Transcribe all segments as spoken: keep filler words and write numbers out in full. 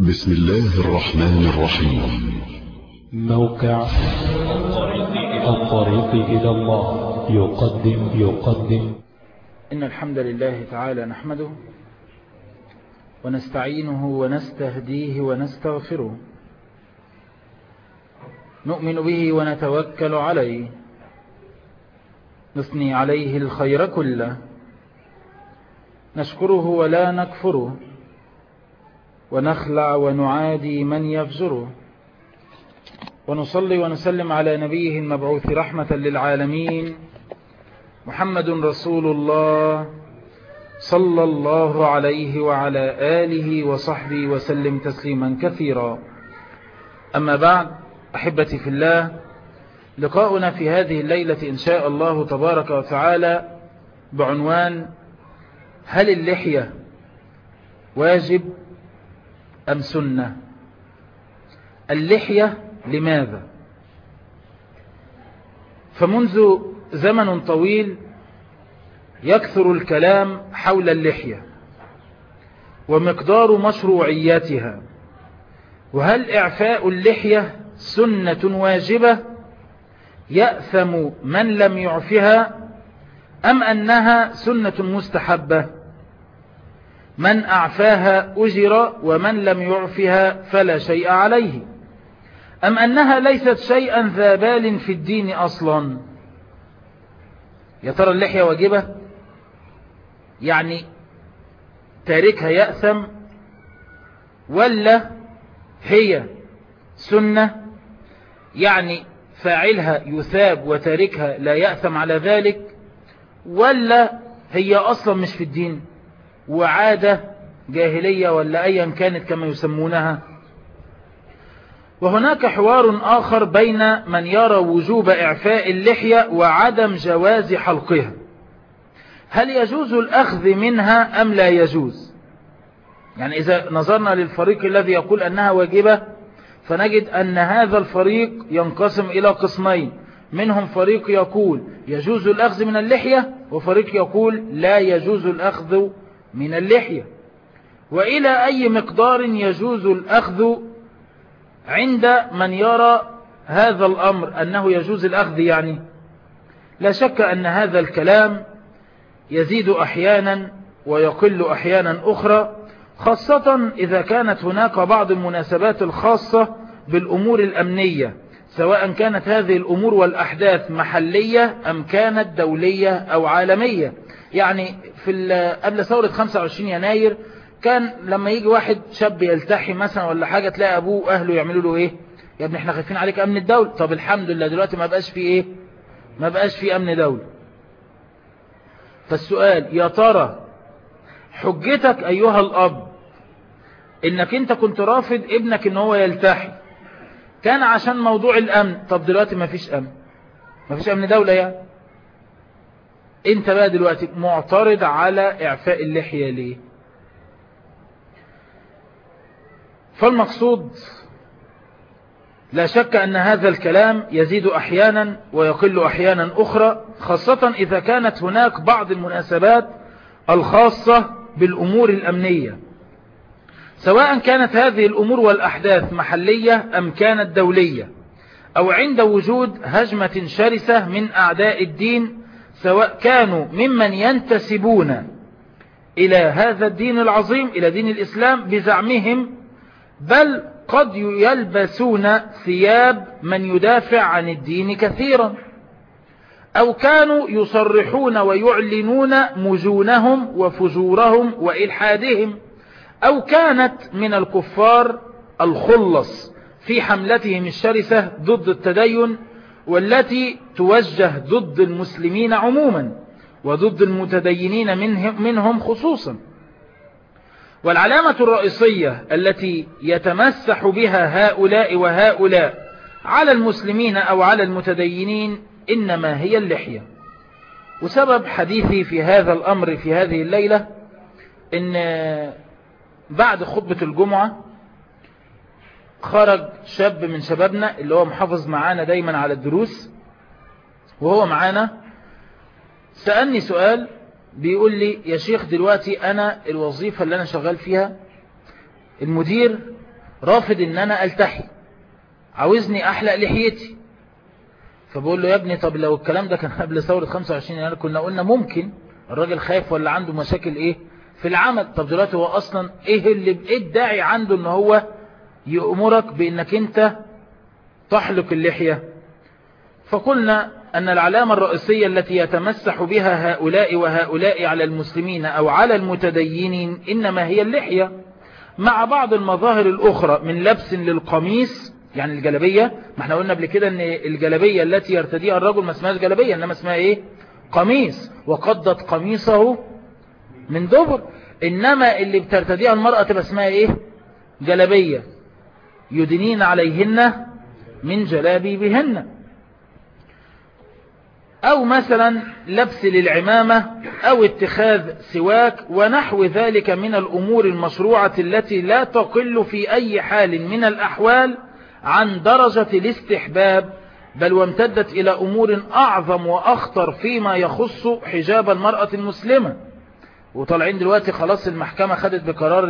بسم الله الرحمن الرحيم. موقع الطريق إلى الله يقدم يقدم إن الحمد لله تعالى نحمده ونستعينه ونستهديه ونستغفره، نؤمن به ونتوكل عليه، نثني عليه الخير كله، نشكره ولا نكفره، ونخلع ونعادي من يفجره، ونصلي ونسلم على نبيه المبعوث رحمة للعالمين محمد رسول الله صلى الله عليه وعلى آله وصحبه وسلم تسليما كثيرا. أما بعد، أحبتي في الله، لقاؤنا في هذه الليلة إن شاء الله تبارك وتعالى بعنوان: هل اللحية واجب أم سنة؟ اللحية لماذا؟ فمنذ زمن طويل يكثر الكلام حول اللحية ومقدار مشروعيتها، وهل إعفاء اللحية سنة واجبة يأثم من لم يعفها، أم أنها سنة مستحبة من أعفاها أجر ومن لم يعفها فلا شيء عليه، أم أنها ليست شيئا ذا بال في الدين أصلا؟ يا ترى اللحية واجبة؟ يعني تاركها يأثم، ولا هي سنة يعني فاعلها يثاب وتاركها لا يأثم على ذلك، ولا هي أصلا مش في الدين وعادة جاهلية ولا أيا كانت كما يسمونها؟ وهناك حوار آخر بين من يرى وجوب إعفاء اللحية وعدم جواز حلقها. هل يجوز الأخذ منها أم لا يجوز؟ يعني إذا نظرنا للفريق الذي يقول أنها واجبة، فنجد أن هذا الفريق ينقسم إلى قسمين، منهم فريق يقول يجوز الأخذ من اللحية، وفريق يقول لا يجوز الأخذ من اللحية. وإلى أي مقدار يجوز الأخذ عند من يرى هذا الأمر أنه يجوز الأخذ؟ يعني لا شك أن هذا الكلام يزيد أحيانا ويقل أحيانا أخرى، خاصة إذا كانت هناك بعض المناسبات الخاصة بالأمور الأمنية، سواء كانت هذه الأمور والأحداث محلية أم كانت دولية أو عالمية. يعني في قبل ثورة خمسة وعشرين يناير كان لما يجي واحد شاب يلتحي مثلا ولا حاجة، تلاقي أبوه وأهله يعملوا له إيه؟ يا ابني احنا خايفين عليك أمن الدولة. طب الحمد لله دلوقتي ما بقاش فيه إيه؟ ما بقاش فيه أمن دولة. فالسؤال: يا ترى حجتك أيها الأب إنك أنت كنت رافض ابنك إن هو يلتحي كان عشان موضوع الأمن؟ طب دلوقتي ما فيش أمن، ما فيش أمن دولة، يعني أنت بقى دلوقتي معترض على إعفاء اللحية ليه؟ فالمقصود لا شك أن هذا الكلام يزيد أحيانا ويقل أحيانا أخرى، خاصة إذا كانت هناك بعض المناسبات الخاصة بالأمور الأمنية، سواء كانت هذه الأمور والأحداث محلية أم كانت دولية، أو عند وجود هجمة شرسة من أعداء الدين، سواء كانوا ممن ينتسبون إلى هذا الدين العظيم، إلى دين الإسلام بزعمهم، بل قد يلبسون ثياب من يدافع عن الدين كثيرا، أو كانوا يصرحون ويعلنون مجونهم وفجورهم وإلحادهم، أو كانت من الكفار الخلص في حملتهم الشرسة ضد التدين، والتي توجه ضد المسلمين عموما وضد المتدينين منهم, منهم خصوصا. والعلامة الرئيسية التي يتمسح بها هؤلاء وهؤلاء على المسلمين أو على المتدينين إنما هي اللحية. وسبب حديثي في هذا الأمر في هذه الليلة إن بعد خطبة الجمعة خرج شاب من شبابنا اللي هو محافظ معانا دايما على الدروس، وهو معانا سألني سؤال، بيقول لي: يا شيخ دلوقتي أنا الوظيفة اللي أنا شغال فيها المدير رافض ان انا التحي، عاوزني احلق لحيتي. فبقول له يا ابني طب لو الكلام ده كان قبل ثورة خمسة وعشرين يناير كنا قلنا ممكن، الراجل خايف ولا عنده مشاكل ايه في العمل. طب دلوقتي هو اصلا ايه اللي ايه الداعي عنده ان هو يأمرك بانك انت تحلق اللحية؟ فقلنا ان العلامة الرئيسية التي يتمسح بها هؤلاء وهؤلاء على المسلمين او على المتدينين انما هي اللحية، مع بعض المظاهر الاخرى من لبس للقميص يعني الجلبية. ما احنا قلنا قبل كده ان الجلبية التي يرتديها الرجل ما اسمهاش جلبية انما اسمها ايه؟ قميص، وقضت قميصه من دبر. انما اللي بترتديها المرأة تبقى اسمها ايه؟ جلبية. يدنين عليهن من جلابيبهن. او مثلا لبس للعمامة او اتخاذ سواك ونحو ذلك من الامور المشروعة التي لا تقل في اي حال من الاحوال عن درجة الاستحباب، بل وامتدت الى امور اعظم واخطر فيما يخص حجاب المرأة المسلمة. وطالعين دلوقتي خلاص المحكمة خدت بقرار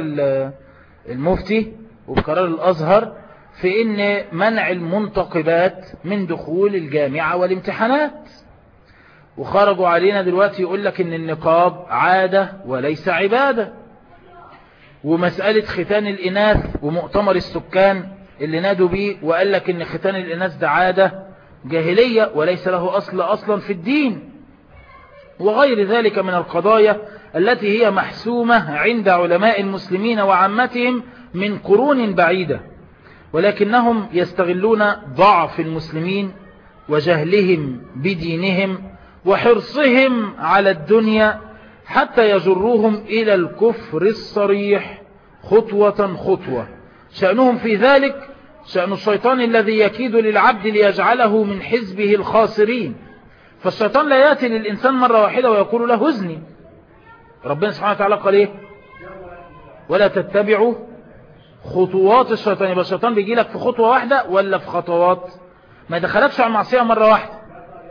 المفتي وبقرار الازهر في ان منع المنتقبات من دخول الجامعة والامتحانات. وخرجوا علينا دلوقتي يقول لك ان النقاب عادة وليس عبادة. ومسألة ختان الإناث ومؤتمر السكان اللي نادوا بيه وقال لك ان ختان الإناث ده عادة جاهلية وليس له أصل أصلا في الدين. وغير ذلك من القضايا التي هي محسومة عند علماء المسلمين وعامتهم من قرون بعيدة، ولكنهم يستغلون ضعف المسلمين وجهلهم بدينهم وحرصهم على الدنيا حتى يجروهم إلى الكفر الصريح خطوة خطوة. شأنهم في ذلك شأن الشيطان الذي يكيد للعبد ليجعله من حزبه الخاسرين. فالشيطان لا يأتي للإنسان مرة واحدة ويقول له هزني. ربنا سبحانه وتعالى قال إيه؟ ولا تتبعوا خطوات الشيطان. يبقى الشيطان بيجي لك في خطوة واحدة ولا في خطوات؟ ما يدخلكش على المعصية مرة واحدة.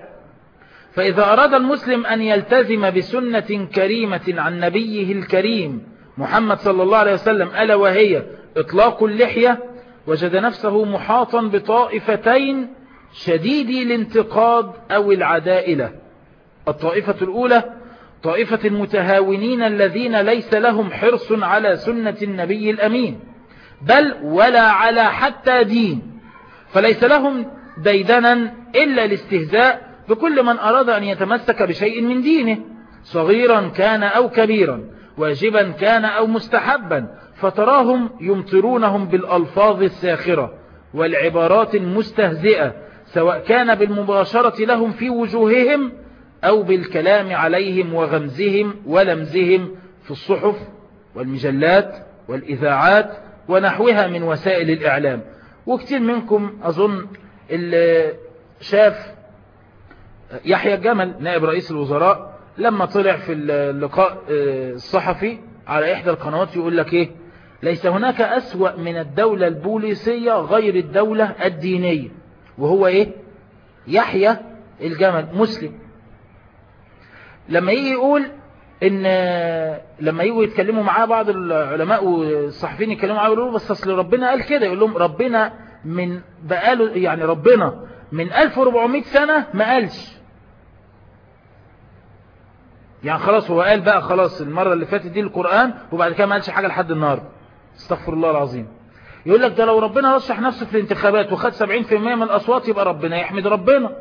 فإذا أراد المسلم أن يلتزم بسنة كريمة عن نبيه الكريم محمد صلى الله عليه وسلم ألا وهي إطلاق اللحية، وجد نفسه محاطا بطائفتين شديدي الانتقاد أو العداء له. الطائفة الأولى طائفة المتهاونين الذين ليس لهم حرص على سنة النبي الأمين بل ولا على حتى دين، فليس لهم ديدنا إلا الاستهزاء بكل من أراد أن يتمسك بشيء من دينه صغيرا كان أو كبيرا، واجبا كان أو مستحبا، فتراهم يمطرونهم بالألفاظ الساخرة والعبارات المستهزئة، سواء كان بالمباشرة لهم في وجوههم أو بالكلام عليهم وغمزهم ولمزهم في الصحف والمجلات والإذاعات ونحوها من وسائل الإعلام. وكتير منكم أظن اللي شاف يحيى الجمل نائب رئيس الوزراء لما طلع في اللقاء الصحفي على إحدى القنوات يقول لك إيه؟ ليس هناك أسوأ من الدولة البوليسية غير الدولة الدينية. وهو إيه؟ يحيى الجمل مسلم. لما يجي يقول إن لما يجوا يتكلموا معاه بعض العلماء والصحفيين يتكلموا معاه يقولوا بس أصل ربنا قال كده، يقول لهم ربنا من بقاله يعني ربنا من ألف وأربعمائة سنة ما قالش، يعني خلاص هو قال بقى خلاص المرة اللي فاتت دي القرآن وبعد كده ما قالش حاجة لحد النهاردة. استغفر الله العظيم. يقول لك ده لو ربنا رشح نفسه في الانتخابات وخد سبعين في المية من الأصوات يبقى ربنا يحمد ربنا.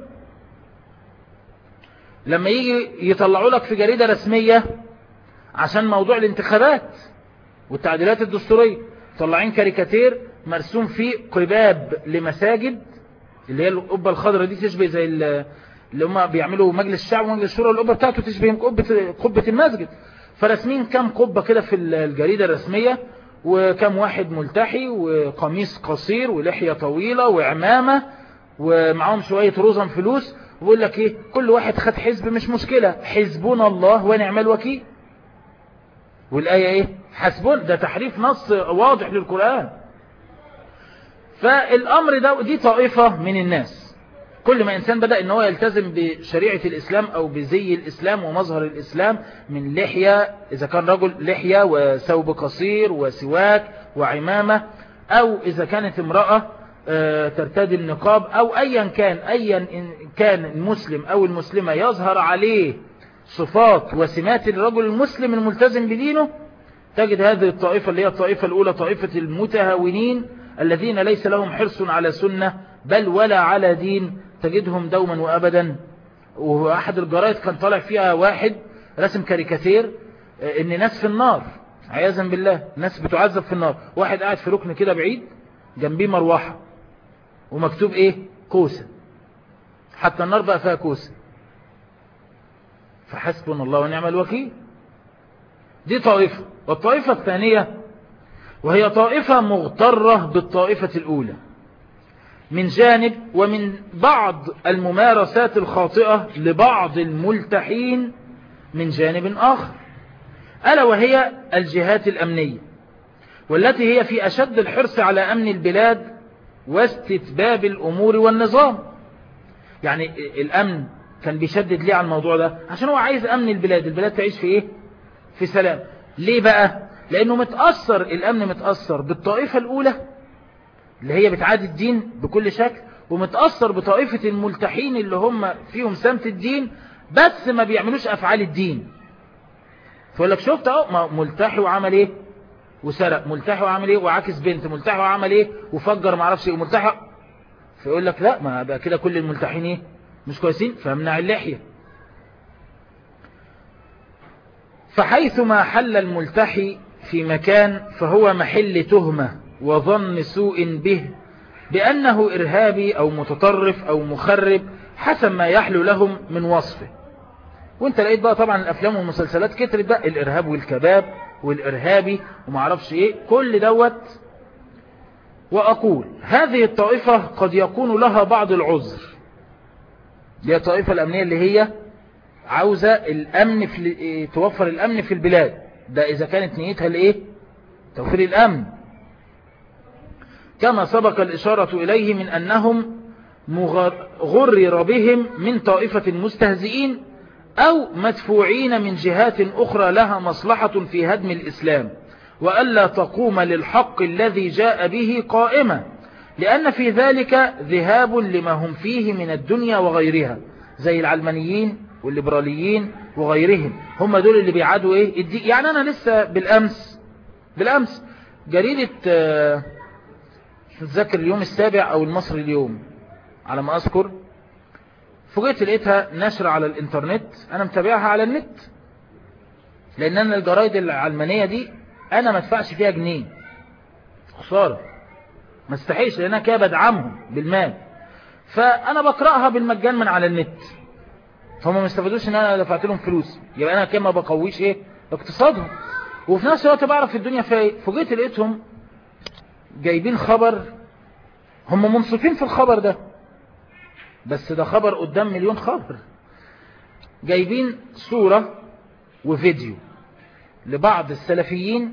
لما يجي يطلعوا لك في جريدة رسمية عشان موضوع الانتخابات والتعديلات الدستورية طلعين كاريكاتير مرسوم فيه قباب لمساجد اللي هي القبة الخضراء دي تشبه زي اللي هم بيعملوا مجلس الشعب ومجلس الشورى، القبة بتاعته تشبه قبة قبة المسجد. فرسمين كام قبة كده في الجريدة الرسمية وكام واحد ملتحي وقميص قصير ولحية طويلة وعمامة ومعاهم شوية رزم فلوس، ويقول لك ايه كل واحد خد حزب مش مشكلة حزبنا الله ونعم الوكيل. والآية ايه حسبون، ده تحريف نص واضح للقرآن. فالأمر ده دي طائفة من الناس كل ما إنسان بدأ إن هو يلتزم بشريعة الإسلام أو بزي الإسلام ومظهر الإسلام من لحية إذا كان رجل لحية وثوب قصير وسواك وعمامة، أو إذا كانت امرأة ترتدي النقاب، أو أيا كان أيا كان المسلم أو المسلمة يظهر عليه صفات وسمات الرجل المسلم الملتزم بدينه، تجد هذه الطائفة اللي هي الطائفة الأولى طائفة المتهاونين الذين ليس لهم حرص على سنة بل ولا على دين، تجدهم دوما وأبدا. وأحد الجرائد كان طالع فيها واحد رسم كاريكاتير إن ناس في النار عياذا بالله، ناس بتعذب في النار، واحد قاعد في ركن كده بعيد جنبيه مروحة ومكتوب إيه؟ كوسة، حتى النار بقى فيها كوسة. فحسبنا الله ونعم الوكيل. دي طائفة. والطائفة الثانية وهي طائفة مغترة بالطائفة الأولى من جانب، ومن بعض الممارسات الخاطئة لبعض الملتحين من جانب آخر، ألا وهي الجهات الأمنية، والتي هي في أشد الحرص على أمن البلاد واستتباب الأمور والنظام. يعني الأمن كان بيشدد ليه على الموضوع ده؟ عشان هو عايز أمن البلاد، البلاد تعيش في إيه؟ في سلام. ليه بقى؟ لأنه متأثر، الأمن متأثر بالطائفة الأولى اللي هي بتعادي الدين بكل شكل، ومتأثر بطائفة الملتحين اللي هم فيهم سمت الدين بس ما بيعملوش أفعال الدين. فيقول لك شفت اهو ملتحي وعمل ايه وسرق، ملتحي وعمل ايه وعاكس بنت، ملتحي وعمل ايه وفجر معرفش ايه، ملتحي. فيقول لك لا، ما بقى كده كل الملتحين ايه مش كويسين، فامنع اللحية. فحيثما حل الملتحي في مكان فهو محل تهمة وظن سوء به بأنه إرهابي أو متطرف أو مخرب حسب ما يحلو لهم من وصفه. وانت لقيت بقى طبعا الأفلام والمسلسلات كترت بقى الإرهاب والكباب والإرهابي ومعرفش ايه كل دوت. وأقول هذه الطائفة قد يكون لها بعض العذر، دي الطائفة الأمنية اللي هي عاوزة الأمن في توفر الأمن في البلاد، ده إذا كانت نيتها لإيه توفير الأمن، كما سبق الإشارة إليه من أنهم غرر بهم من طائفة المستهزئين أو مدفوعين من جهات أخرى لها مصلحة في هدم الإسلام، وألا تقوم للحق الذي جاء به قائمة، لأن في ذلك ذهاب لما هم فيه من الدنيا وغيرها، زي العلمانيين والليبراليين وغيرهم، هم دول اللي بيعادوا ايه الدين. يعني انا لسه بالامس بالامس جريدة آه تتذكر اليوم السابع او المصري اليوم على ما اذكر، فوجئت لقيتها نشر على الانترنت، انا متابعها على النت لان انا الجرايد العلمانية دي انا ما ادفعش فيها جنيه خسارة، ما استحيش لان انا كده بدعمهم بالمال، فانا بقرأها بالمجان من على النت، فهم ما استفادوش ان انا دفعت لهم فلوس، يبقى انا كده ما بقويش ايه اقتصادهم، وفي نفس الوقت بعرف الدنيا فيها ايه. فوجئت لقيتهم جايبين خبر، هم منصفين في الخبر ده بس ده خبر قدام مليون خبر، جايبين صورة وفيديو لبعض السلفيين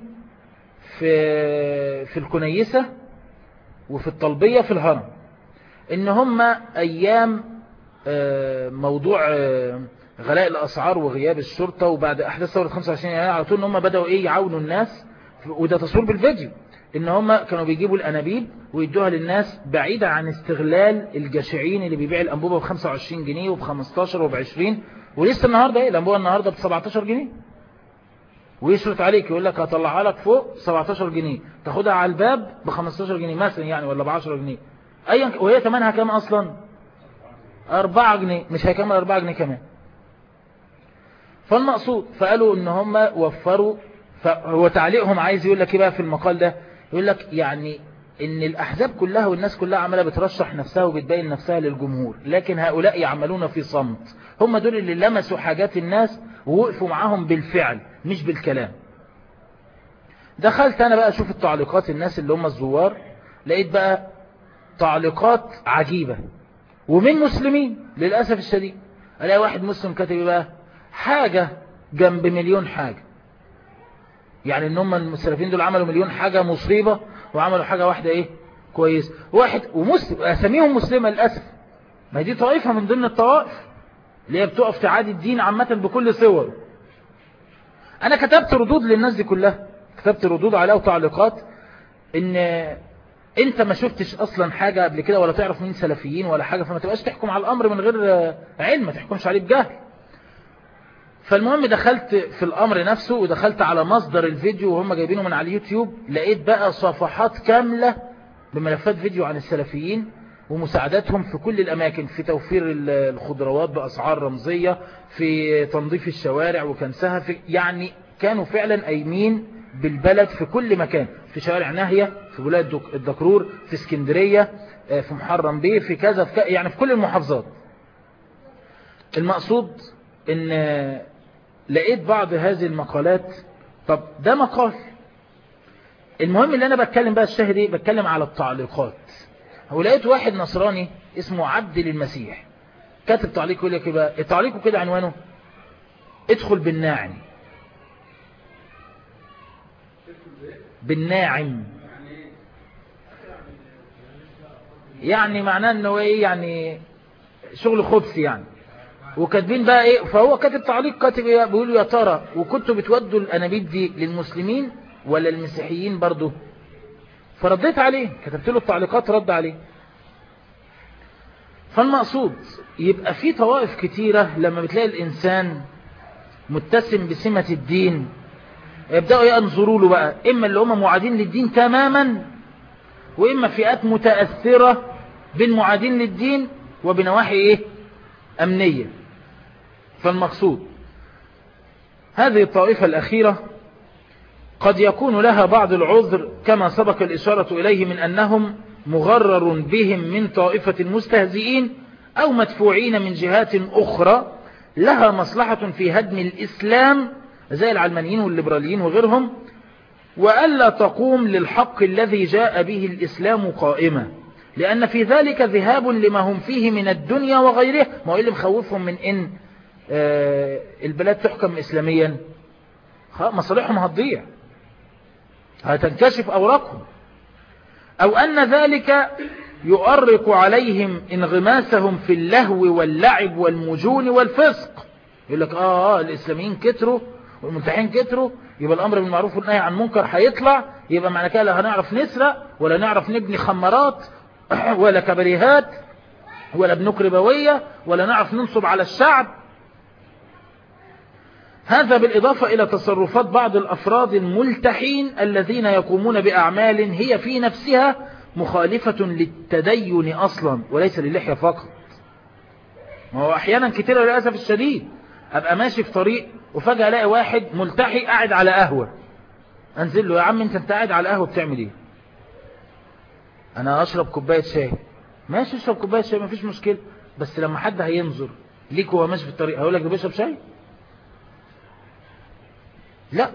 في في الكنيسة وفي الطلبية في الهرم، ان هم ايام موضوع غلاء الأسعار وغياب الشرطة وبعد أحداث ثورة خمسة وعشرين يناير على طول، إن هم بدأوا إيه يعاونوا الناس، وده تصوير بالفيديو، إن هم كانوا بيجيبوا الأنابيب ويدوها للناس بعيدا عن استغلال الجشعين اللي بيبيع الأنبوبة بخمسة وعشرين جنيه وبخمستاشر وبعشرين، ولسه النهاردة إيه الأنبوبة النهاردة بسبعتاشر جنيه، ويشرط عليك يقول لك هطلعها لك فوق سبعتاشر جنيه تاخدها على الباب بخمستاشر جنيه مثلا يعني، ولا بعشرة جنيه أيا، وهي تمنها كام أصلا؟ أربعة جنيه، مش هيكمل أربعة جنيه كمان. فالمقصود فقالوا إن هم وفروا، فهو تعليقهم عايز يقول لك إيه بقى في المقال ده، يقول لك يعني إن الأحزاب كلها والناس كلها عمالة بترشح نفسها وبتبين نفسها للجمهور، لكن هؤلاء يعملون في صمت، هم دول اللي لمسوا حاجات الناس ووقفوا معاهم بالفعل مش بالكلام. دخلت أنا بقى أشوف التعليقات الناس اللي هم الزوار، لقيت بقى تعليقات عجيبة ومن مسلمين للأسف الشديد. ألاقي واحد مسلم كاتب بقى حاجة جنب مليون حاجة، يعني ان هم السلفيين دول عملوا مليون حاجة مصيبة وعملوا حاجة واحدة ايه كويس، واحد ومسلم اساميهم مسلمة للأسف، ما دي طائفة من ضمن الطوائف اللي هي بتقف تعادي الدين عامة بكل صور. انا كتبت ردود للناس دي كلها، كتبت ردود عليها وتعليقات ان انت ما شفتش اصلا حاجة قبل كده ولا تعرف مين سلفيين ولا حاجة، فما تبقاش تحكم على الامر من غير علم، ما تحكمش عليه بجهل. فالمهم دخلت في الامر نفسه ودخلت على مصدر الفيديو وهم جايبينه من على اليوتيوب، لقيت بقى صفحات كاملة بملفات فيديو عن السلفيين ومساعداتهم في كل الاماكن، في توفير الخضروات باسعار رمزية، في تنظيف الشوارع وكنسها، في يعني كانوا فعلا قايمين بالبلد في كل مكان، في شوارع ناهية، في ولاية الدكرور، في اسكندرية، في محرم بيه، في كذا، في كذا، يعني في كل المحافظات. المقصود ان لقيت بعض هذه المقالات. طب ده مقال. المهم اللي انا بتكلم بقى الشاهد ايه، بتكلم على التعليقات. ولقيت واحد نصراني اسمه عبد للمسيح كاتب تعليق يقول لك ايه بقى، التعليق كده عنوانه ادخل بالناعم. بالناعم يعني معناه انه ايه، يعني شغل خبث يعني. وكاتبين بقى ايه، فهو كاتب تعليق كاتب ايه، بيقولوا يا ترى وكنتوا بتودوا الانابيب دي للمسلمين ولا المسيحيين برضو؟ فرديت عليه، كتبت له التعليقات رد عليه. فالمقصود يبقى في طوائف كتيرة لما بتلاقي الانسان متسم بسمة الدين يبدأوا ينظروا له بقى، اما اللي هم معادين للدين تماما، واما فئات متأثرة بين معادين للدين وبنواحي ايه امنية. فالمقصود هذه الطائفة الاخيرة قد يكون لها بعض العذر كما سبق الاشارة اليه من انهم مغرر بهم من طائفة المستهزئين او مدفوعين من جهات اخرى لها مصلحة في هدم الاسلام زي العلمانيين والليبراليين وغيرهم، وألا تقوم للحق الذي جاء به الإسلام قائمة، لأن في ذلك ذهاب لما هم فيه من الدنيا وغيره. ما هو اللي مخوفهم من إن آه البلاد تحكم إسلاميا، مصالحهم هتضيع، هتنكشف أوراقهم، أو أن ذلك يؤرق عليهم انغماسهم في اللهو واللعب والمجون والفسق. يقول لك آه, آه الإسلاميين كتروا والملتحين كتروا، يبقى الأمر بالمعروف والنهي عن المنكر هيطلع، يبقى معنى كده لا هنعرف نسرق ولا نعرف نبني خمارات ولا كبريهات ولا بنوك ربوية ولا نعرف ننصب على الشعب. هذا بالإضافة إلى تصرفات بعض الأفراد الملتحين الذين يقومون بأعمال هي في نفسها مخالفة للتدين أصلا وليس للحية فقط. وهو أحيانا كتير للأسف الشديد أبقى ماشي في طريق وفجأة ألاقي واحد ملتحي قاعد على قهوة، أنزل له يا عم أنت أنت قاعد على قهوة بتعمل إيه؟ أنا أشرب كوباية شاي. ماشي اشرب كوباية شاي مفيش مشكلة، بس لما حد هينظر ليك وهو ماشي في الطريق هقول لك ده بيشرب شاي؟ لا.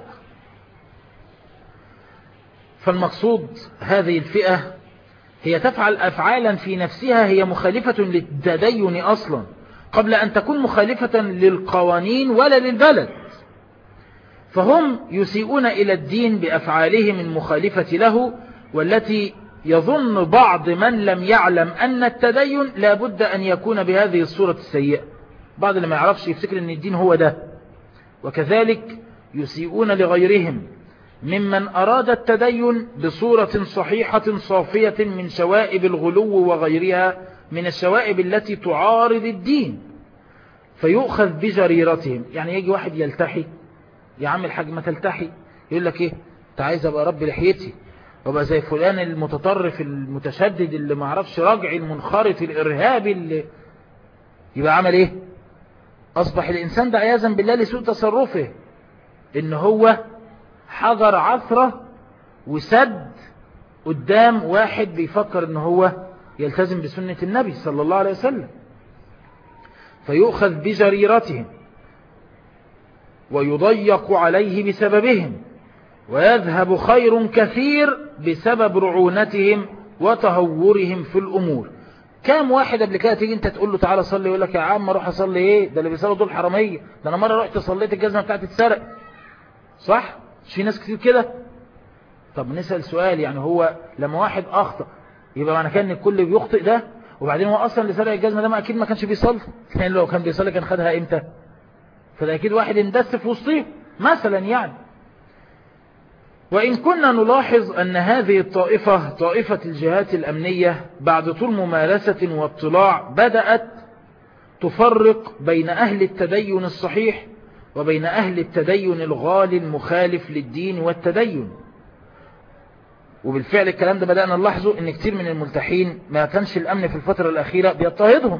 فالمقصود هذه الفئة هي تفعل أفعالا في نفسها هي مخالفة للتدين أصلا قبل أن تكون مخالفة للقوانين ولا للبلد، فهم يسيئون إلى الدين بأفعالهم المخالفة له، والتي يظن بعض من لم يعلم أن التدين لا بد أن يكون بهذه الصورة السيئة. بعض اللي ما يعرفش يفتكر أن الدين هو ده. وكذلك يسيئون لغيرهم ممن أراد التدين بصورة صحيحة صافية من شوائب الغلو وغيرها من الشوائب التي تعارض الدين، فيؤخذ بجريرتهم. يعني يجي واحد يلتحي، يا عم الحاج ما تلتحي، يقول لك ايه انت عايز ابقى رب لحيتي وابقى زي فلان المتطرف المتشدد اللي ما عرفش رجعي المنخرط الارهابي اللي يبقى عمل ايه؟ اصبح الانسان ده عياذا بالله لسوء تصرفه ان هو حجر عثرة وسد قدام واحد بيفكر ان هو يلتزم بسنة النبي صلى الله عليه وسلم، فيؤخذ بجريرتهم ويضيق عليه بسببهم، ويذهب خير كثير بسبب رعونتهم وتهورهم في الأمور. كام واحد قبل كده تيجي انت تقول له تعالى صلي يقول لك يا عم اروح اصلي ايه، ده اللي بيصلوا دول حرامية، ده انا مرة رحت صليت الجزمة بتاعتي اتسرق. صح؟ مش في ناس كتير كده؟ طب نسأل سؤال، يعني هو لما واحد اخطأ يبقى معنى كان الكل بيخطئ ده؟ وبعدين هو اصلا اللي سرق الجزمة ده ما اكيد ما كانش بيصلي، لان لو كان بيصلي كان خدها امتى؟ فده اكيد واحد اندس في وسطيه مثلا يعني. وإن كنا نلاحظ أن هذه الطائفة طائفة الجهات الأمنية بعد طول ممارسة واطلاع بدأت تفرق بين أهل التدين الصحيح وبين أهل التدين الغالي المخالف للدين والتدين. وبالفعل الكلام ده بدأنا نلاحظه أن كتير من الملتحين ما كانش الأمن في الفترة الأخيرة بيضطهدهم،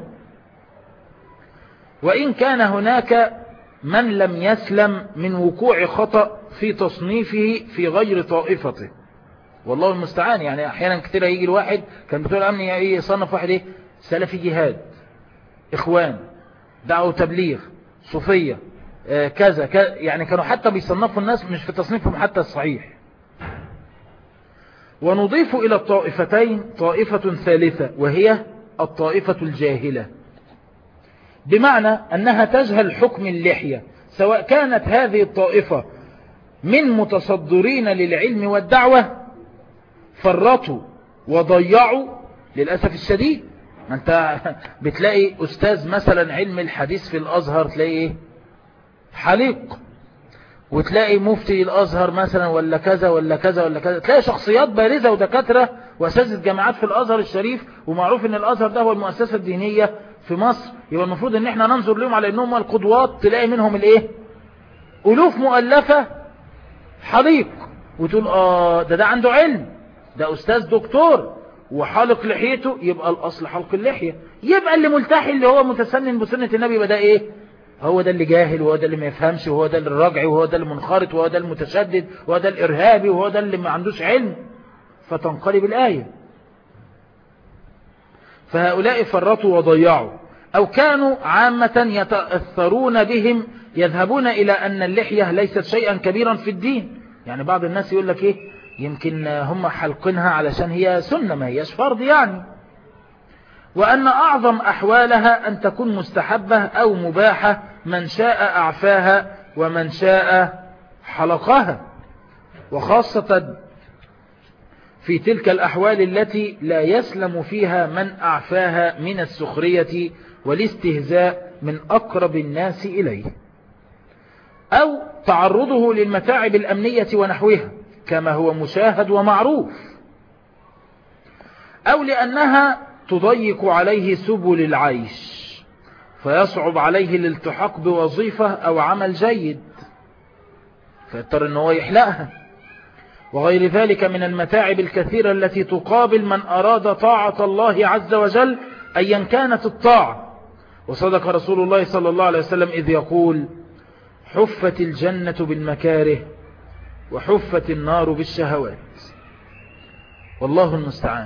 وإن كان هناك من لم يسلم من وقوع خطأ في تصنيفه في غير طائفته، والله المستعان. يعني أحيانا كتير يجي الواحد كان بتوع الأمن يصنف واحد إيه؟ سلفي جهاد، إخوان، دعوة تبليغ، صوفية، آه كذا كذا، يعني كانوا حتى بيصنفوا الناس مش في تصنيفهم حتى الصحيح. ونضيف إلى الطائفتين طائفة ثالثة وهي الطائفة الجاهلة، بمعنى أنها تجهل حكم اللحية، سواء كانت هذه الطائفة من متصدرين للعلم والدعوة فرطوا وضيعوا للأسف الشديد. ما أنت بتلاقي أستاذ مثلا علم الحديث في الأزهر تلاقي إيه؟ حليق، وتلاقي مفتي الأزهر مثلا ولا كذا ولا كذا ولا كذا، تلاقي شخصيات بارزة ودكاترة وأساتذة جامعات في الأزهر الشريف، ومعروف أن الأزهر ده هو المؤسسة الدينية في مصر، يبقى المفروض أن احنا ننظر لهم على أنهم القدوات. تلاقي منهم الإيه؟ ألوف مؤلفة حليق، وتقول آه ده ده عنده علم، ده أستاذ دكتور وحلق لحيته، يبقى الأصل حلق اللحية. يبقى اللي ملتحي اللي هو متسنن بسنة النبي يبقى ده إيه؟ هو ده اللي جاهل، وهو ده اللي ما يفهمش، وهو ده اللي الراجعي، وهو ده اللي منخرط، وهو ده المتشدد، وهو ده الإرهابي، وهو ده اللي ما عندوش علم. فتنقلب الآية. فهؤلاء فرطوا وضيعوا، أو كانوا عامة يتأثرون بهم، يذهبون إلى أن اللحية ليست شيئا كبيرا في الدين. يعني بعض الناس يقول لك إيه؟ يمكن هم حلقينها علشان هي سنة ما هيش فرض يعني، وأن أعظم أحوالها أن تكون مستحبة أو مباحة، من شاء أعفاها ومن شاء حلقها، وخاصة في تلك الأحوال التي لا يسلم فيها من أعفاها من السخرية والاستهزاء من أقرب الناس إليه، أو تعرضه للمتاعب الأمنية ونحوها كما هو مشاهد ومعروف، أو لأنها تضيق عليه سبل العيش فيصعب عليه الالتحاق بوظيفة أو عمل جيد فيضطر أنه يحلقها، وغير ذلك من المتاعب الكثيرة التي تقابل من أراد طاعة الله عز وجل أيا كانت الطاعة. وصدق رسول الله صلى الله عليه وسلم إذ يقول: حفت الجنة بالمكاره وحفت النار بالشهوات. والله المستعان.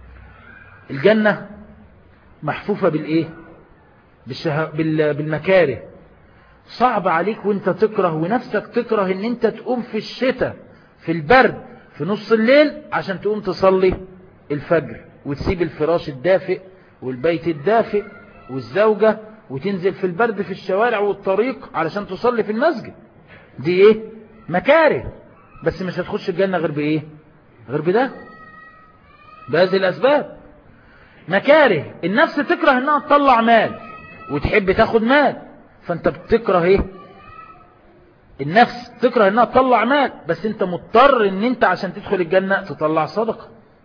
الجنة محفوفة بالإيه؟ بالشه... بال... بالمكاره. صعب عليك وانت تكره ونفسك تكره ان انت تقوم في الشتاء في البرد في نص الليل عشان تقوم تصلي الفجر، وتسيب الفراش الدافئ والبيت الدافئ والزوجة وتنزل في البرد في الشوارع والطريق علشان تصلي في المسجد. دي ايه؟ مكاره. بس مش هتخش الجنة غير بايه؟ غير بده، بهذه الاسباب. مكاره. النفس تكره انها تطلع مال وتحب تاخد مال، فانت بتكره ايه؟ النفس تكره انها تطلع مال، بس انت مضطر ان انت عشان تدخل الجنة تطلع صدقة.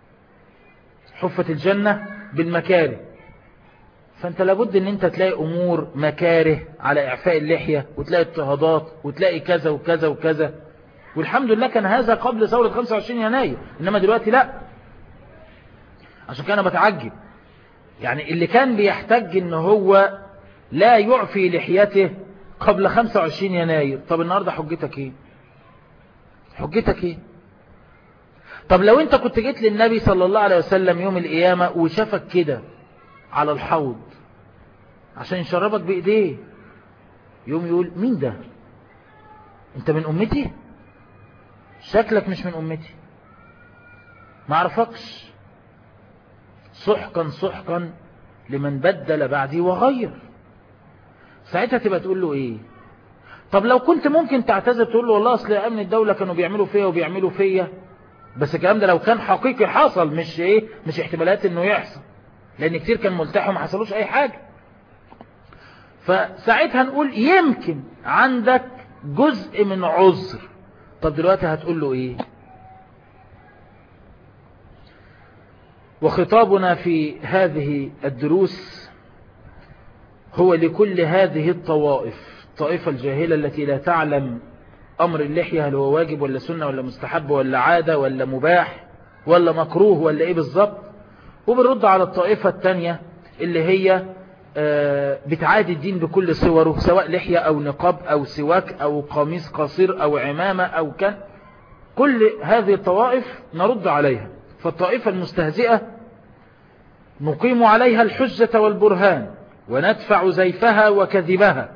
حفت الجنة بالمكاره. فانت لابد ان انت تلاقي امور مكاره على اعفاء اللحية، وتلاقي اضطهادات، وتلاقي كذا وكذا وكذا. والحمد لله كان هذا قبل ثورة خمسة وعشرين يناير، انما دلوقتي لا. عشان كان بتعجب يعني اللي كان بيحتاج ان هو لا يعفي لحيته قبل خمسة وعشرين يناير، طب النهاردة حجتك ايه؟ حجتك ايه؟ طب لو انت كنت جيت للنبي صلى الله عليه وسلم يوم القيامة وشافك كده على الحوض عشان يشربك بايديه، يوم يقول: مين ده؟ انت من امتي؟ شكلك مش من امتي، ما عرفكش. سحقا سحقا لمن بدل بعدي وغير. ساعتها تبقى تقول له ايه؟ طب لو كنت ممكن تعتذر تقول له: والله اصل امن الدولة كانوا بيعملوا فيا وبيعملوا فيا، بس الكلام ده لو كان حقيقي حصل، مش ايه، مش احتمالات انه يحصل، لان كتير كان ملتحي وما حصلوش اي حاجة. فساعتها نقول يمكن عندك جزء من عذر. طب دلوقتي هتقول له ايه؟ وخطابنا في هذه الدروس هو لكل هذه الطوائف، الطائفة الجاهلة التي لا تعلم أمر اللحية هل هو واجب ولا سنة ولا مستحب ولا عادة ولا مباح ولا مكروه ولا إيه بالضبط. وبنرد على الطائفة التانية اللي هي بتعادي الدين بكل صوره، سواء لحية أو نقاب أو سواك أو قميص قصير أو عمامة أو كان، كل هذه الطوائف نرد عليها. فالطائفة المستهزئة نقيم عليها الحجة والبرهان وندفع زيفها وكذبها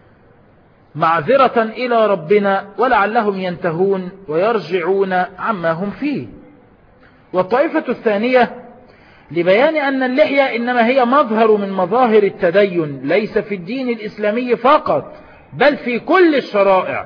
معذرة إلى ربنا ولعلهم ينتهون ويرجعون عما هم فيه. والطائفة الثانية لبيان أن اللحية إنما هي مظهر من مظاهر التدين، ليس في الدين الإسلامي فقط بل في كل الشرائع.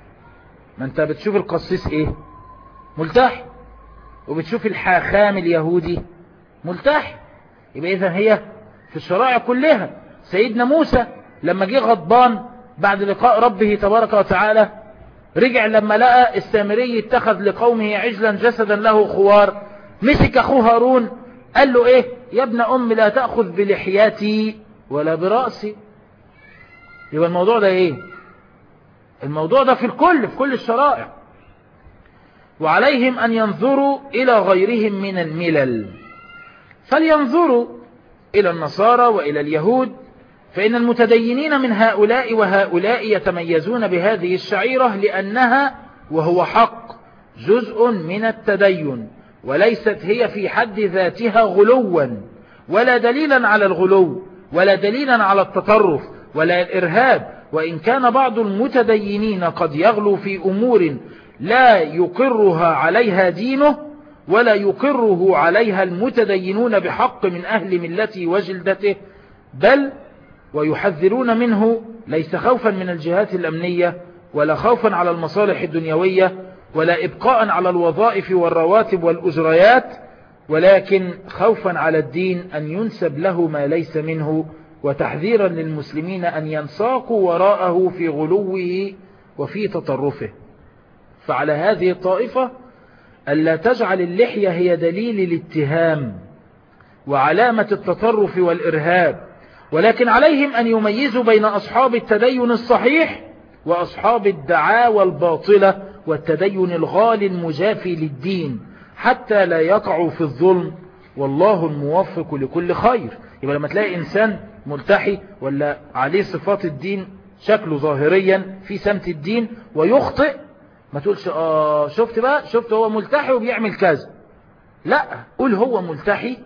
ما أنت بتشوف القسيس إيه؟ ملتحي، وبتشوف الحاخام اليهودي ملتحي، يبقى إذن هي في الشرائع كلها. سيدنا موسى لما جه غضبان بعد لقاء ربه تبارك وتعالى، رجع لما لقى السامري اتخذ لقومه عجلا جسدا له خوار، مسك أخوه هارون قال له إيه؟ يا ابن أم لا تأخذ بلحياتي ولا برأسي. يبقى الموضوع ده إيه؟ الموضوع ده في الكل، في كل الشرائع. وعليهم أن ينظروا إلى غيرهم من الملل، فلينظروا إلى النصارى وإلى اليهود، فإن المتدينين من هؤلاء وهؤلاء يتميزون بهذه الشعيرة لأنها وهو حق جزء من التدين، وليست هي في حد ذاتها غلوا ولا دليلا على الغلو ولا دليلا على التطرف ولا الإرهاب. وإن كان بعض المتدينين قد يغلو في أمور لا يقرها عليها دينه ولا يقره عليها المتدينون بحق من أهل ملته وجلدته، بل ويحذرون منه، ليس خوفا من الجهات الأمنية ولا خوفا على المصالح الدنيوية ولا إبقاء على الوظائف والرواتب والأجريات، ولكن خوفا على الدين أن ينسب له ما ليس منه، وتحذيرا للمسلمين أن ينساقوا وراءه في غلوه وفي تطرفه. فعلى هذه الطائفة ألا تجعل اللحية هي دليل الاتهام وعلامة التطرف والإرهاب، ولكن عليهم أن يميزوا بين أصحاب التدين الصحيح وأصحاب الدعاوى الباطلة والتدين الغالي المجافي للدين، حتى لا يقعوا في الظلم، والله الموفق لكل خير. يبقى لما تلاقي إنسان ملتحي ولا عليه صفات الدين، شكله ظاهريا في سمت الدين ويخطئ، ما تقولش آه شفت بقى، شفت هو ملتحي وبيعمل كذا. لا، قول هو ملتحي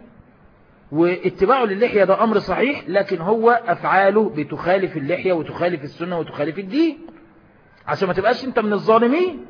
واتباعه للحية ده أمر صحيح، لكن هو أفعاله بتخالف اللحية وتخالف السنة وتخالف الدين، عشان ما تبقاش انت من الظالمين.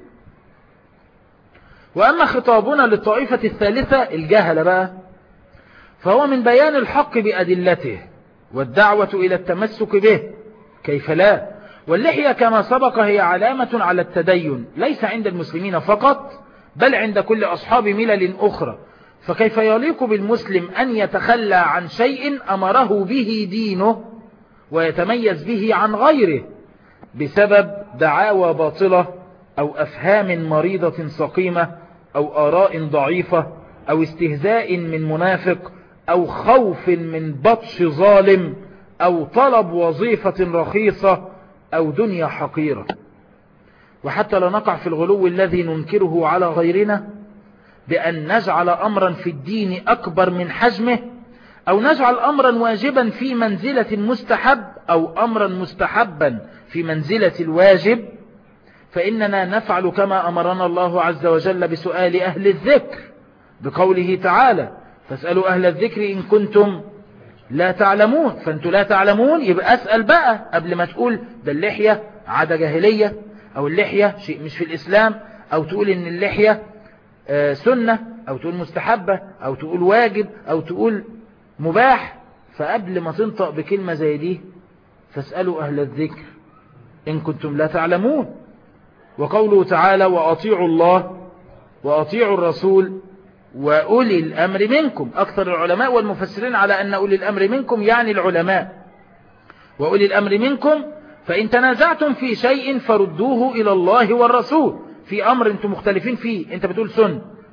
وأما خطابنا للطائفة الثالثة الجهلة بقى، فهو من بيان الحق بأدلته والدعوة إلى التمسك به، كيف لا؟ واللحية كما سبق هي علامة على التدين، ليس عند المسلمين فقط بل عند كل أصحاب ملل أخرى. فكيف يليق بالمسلم أن يتخلى عن شيء أمره به دينه ويتميز به عن غيره بسبب دعاوى باطلة أو أفهام مريضة سقيمة أو آراء ضعيفة أو استهزاء من منافق أو خوف من بطش ظالم أو طلب وظيفة رخيصة أو دنيا حقيرة. وحتى لا نقع في الغلو الذي ننكره على غيرنا بأن نجعل أمرا في الدين أكبر من حجمه، أو نجعل أمرا واجبا في منزلة المستحب أو أمرا مستحبا في منزلة الواجب، فإننا نفعل كما أمرنا الله عز وجل بسؤال أهل الذكر بقوله تعالى: فاسألوا أهل الذكر إن كنتم لا تعلمون. فأنتوا لا تعلمون، يبقى أسأل بقى قبل ما تقول ده اللحية عادة جاهلية، أو اللحية شيء مش في الإسلام، أو تقول إن اللحية سنة، أو تقول مستحبة، أو تقول واجب، أو تقول مباح. فقبل ما تنطق بكلمة زي دي فاسألوا أهل الذكر إن كنتم لا تعلمون. وقوله تعالى: وأطيعوا الله وأطيعوا الرسول وأولي الأمر منكم. أكثر العلماء والمفسرين على أن أولي الأمر منكم يعني العلماء. وأولي الأمر منكم فإن تنازعتم في شيء فردوه إلى الله والرسول. في أمر أنتم مختلفين فيه، أنت بتقول سن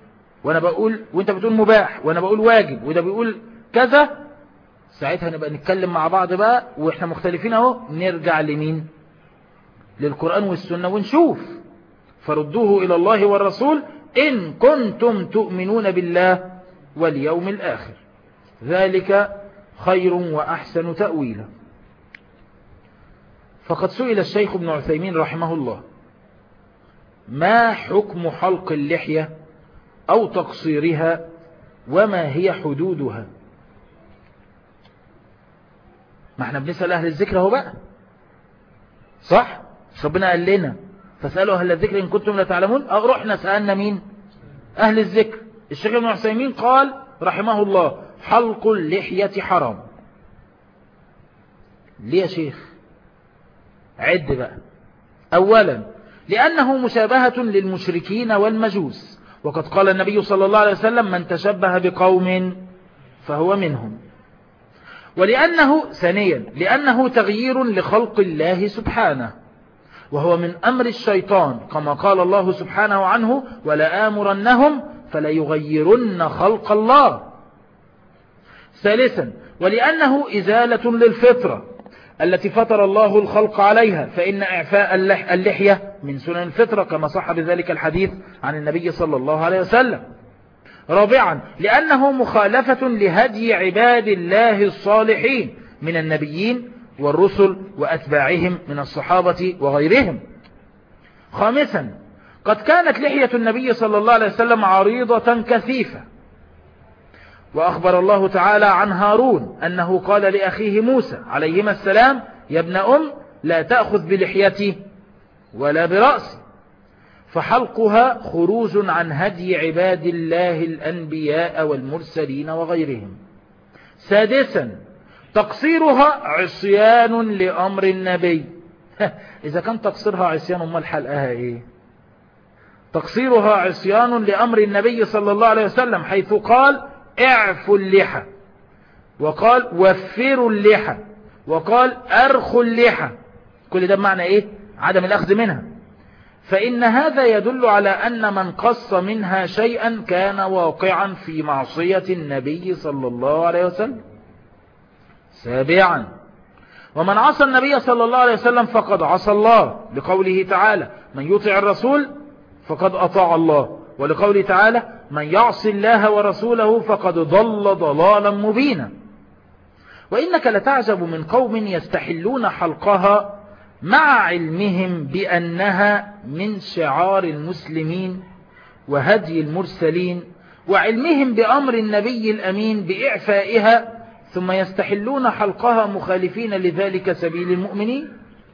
وانا بقول وانت بتقول مباح وانا بقول واجب وده بيقول كذا، ساعتها نبقى نتكلم مع بعض بقى واحنا مختلفين اهو، نرجع لمين؟ للقرآن والسنة ونشوف. فردوه إلى الله والرسول إن كنتم تؤمنون بالله واليوم الآخر، ذلك خير وأحسن تأويلا. فقد سئل الشيخ ابن عثيمين رحمه الله: ما حكم حلق اللحية أو تقصيرها وما هي حدودها؟ ما احنا بنسأل أهل الذكر اهو بقى، صح؟ ربنا قال لنا فاسألوا أهل الذكر إن كنتم لا تعلمون. أو رحنا سألنا مين؟ أهل الذكر. الشيخ ابن عثيمين قال رحمه الله: حلق اللحية حرام. ليه يا شيخ؟ عد بقى. أولا لأنه مشابهة للمشركين والمجوس، وقد قال النبي صلى الله عليه وسلم: من تشبه بقوم فهو منهم. ولأنه ثانيا لأنه تغيير لخلق الله سبحانه، وهو من أمر الشيطان كما قال الله سبحانه عنه: ولآمرنهم فليغيرن خلق الله. ثالثا ولأنه إزالة للفطرة التي فطر الله الخلق عليها، فإن إعفاء اللحية من سنن الفطرة كما صح بذلك الحديث عن النبي صلى الله عليه وسلم. رابعا لأنه مخالفة لهدي عباد الله الصالحين من النبيين والرسل وأتباعهم من الصحابة وغيرهم. خامسا قد كانت لحية النبي صلى الله عليه وسلم عريضة كثيفة، وأخبر الله تعالى عن هارون أنه قال لأخيه موسى عليهما السلام: يا ابن أم لا تأخذ بلحيتي ولا برأسي. فحلقها خروج عن هدي عباد الله الأنبياء والمرسلين وغيرهم. سادسا تقصيرها عصيان لأمر النبي. إذا كان تقصيرها عصيان أمال حلقها إيه؟ تقصيرها عصيان لأمر النبي صلى الله عليه وسلم، حيث قال: اعفوا اللحى، وقال: وفروا اللحى، وقال: أرخوا اللحى. كل ده بمعنى إيه؟ عدم الأخذ منها. فإن هذا يدل على أن من قص منها شيئا كان واقعا في معصية النبي صلى الله عليه وسلم. سابعا ومن عصى النبي صلى الله عليه وسلم فقد عصى الله، لقوله تعالى: من يطع الرسول فقد أطاع الله، ولقوله تعالى: من يعص الله ورسوله فقد ضل ضلالا مبينا. وإنك لتعجب من قوم يستحلون حلقها مع علمهم بأنها من شعار المسلمين وهدي المرسلين، وعلمهم بأمر النبي الأمين بإعفائها، ثم يستحلون حلقها مخالفين لذلك سبيل المؤمنين.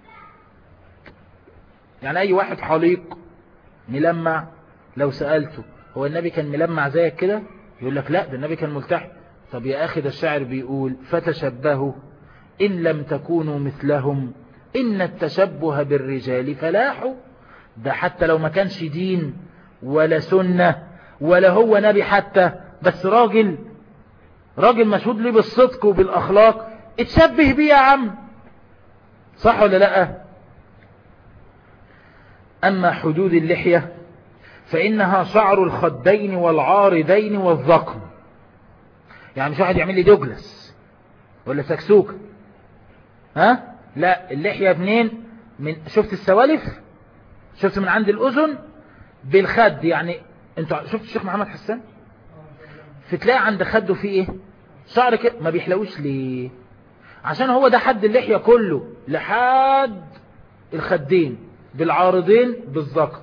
يعني أي واحد حليق ملمع لو سألته: هو النبي كان ملمع زيك كده؟ يقول لك: لا، ده النبي كان ملتحي. طب يا أخي، ده الشاعر بيقول: فتشبهوا إن لم تكونوا مثلهم إن التشبه بالرجال فلاح. ده حتى لو ما كانش دين ولا سنة ولا هو نبي حتى، بس راجل راجل مشهود لي بالصدق وبالأخلاق، اتشبه بيه يا عم. صح ولا لا؟ أما حدود اللحية فإنها شعر الخدين والعارضين والذقن. يعني مش واحد يعمل لي دوجلس ولا سكسوكة، ها؟ لا، اللحية منين؟ من شفت السوالف؟ شفت من عند الأذن بالخد. يعني انت شفت الشيخ محمد حسان؟ فتلاقي عند خده فيه ايه؟ شعر كده. ما بيحلوش ليه؟ عشان هو ده حد اللحية كله لحد الخدين بالعارضين بالذقن.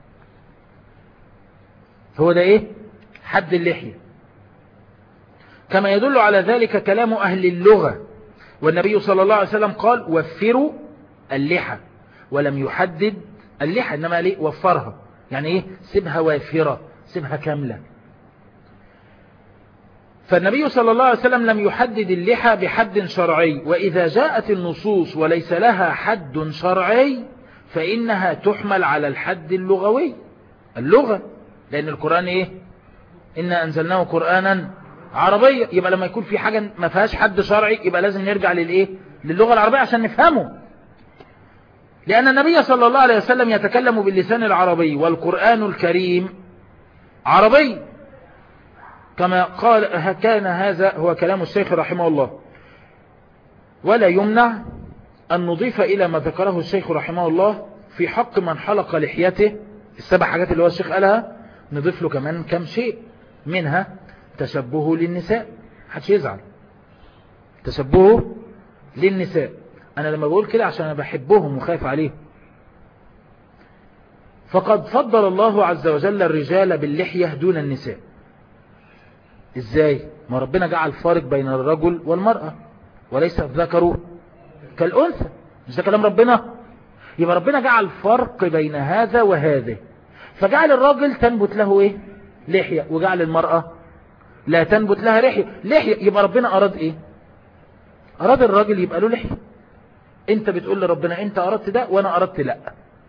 هو ده ايه؟ حد اللحية. كما يدل على ذلك كلام أهل اللغة، والنبي صلى الله عليه وسلم قال: وفروا اللحى، ولم يحدد اللحى، إنما ليه؟ وفرها. يعني ايه؟ سيبها وافرة، سيبها كاملة. فالنبي صلى الله عليه وسلم لم يحدد اللحى بحد شرعي، وإذا جاءت النصوص وليس لها حد شرعي فإنها تحمل على الحد اللغوي، اللغة، لأن القرآن إيه؟ إنا أنزلناه قرآنا عربية. يبقى لما يكون في حاجة ما فيهاش حد شرعي يبقى لازم نرجع للإيه؟ للغة العربية عشان نفهمه، لأن النبي صلى الله عليه وسلم يتكلم باللسان العربي، والقرآن الكريم عربي. كما قال كان هذا هو كلام الشيخ رحمه الله. ولا يمنع أن نضيف إلى ما ذكره الشيخ رحمه الله في حق من حلق لحيته السبع حاجات اللي هو الشيخ قالها، نضيف له كمان كم شيء منها تشبهه للنساء. محدش يزعل، تشبهه للنساء. أنا لما بقول كده عشان أنا بحبهم وخايف عليهم. فقد فضل الله عز وجل الرجال باللحية دون النساء. إزاي؟ ما ربنا جعل فارق بين الرجل والمرأة، وليس الذكر كالأنثى. مش ده كلام ربنا؟ يبقى ربنا جعل فرق بين هذا وهذا، فجعل الراجل تنبت له ايه؟ لحية، وجعل المرأة لا تنبت لها لحية. لحية يبقى ربنا أراد ايه؟ أراد الراجل يبقى له لحية. انت بتقول لربنا انت أردت ده وانا أردت لا.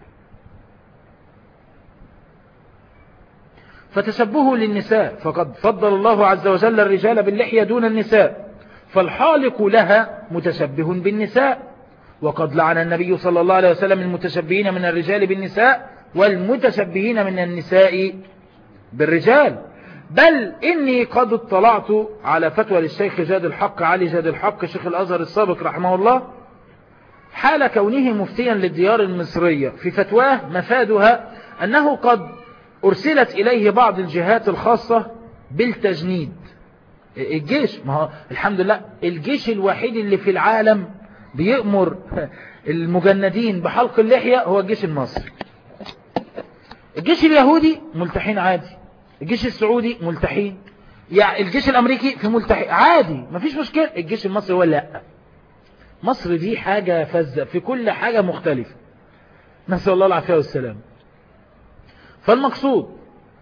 فتشبهه للنساء، فقد فضل الله عز وجل الرجال باللحية دون النساء، فالحالق لها متشبه بالنساء. وقد لعن النبي صلى الله عليه وسلم المتشبهين من الرجال بالنساء والمتشبهين من النساء بالرجال. بل إني قد اطلعت على فتوى للشيخ جاد الحق علي جاد الحق شيخ الأزهر السابق رحمه الله، حال كونه مفتيا للديار المصرية، في فتواه مفادها أنه قد أرسلت إليه بعض الجهات الخاصة بالتجنيد. الجيش، ما هو الحمد لله الجيش الوحيد اللي في العالم بيأمر المجندين بحلق اللحية هو الجيش المصري. الجيش اليهودي ملتحين عادي، الجيش السعودي ملتحين، يعني الجيش الأمريكي في ملتحين عادي، مفيش مشكلة. الجيش المصري هو لا. مصر دي حاجة فزة في كل حاجة مختلفة، نسأل الله العافية والسلام. فالمقصود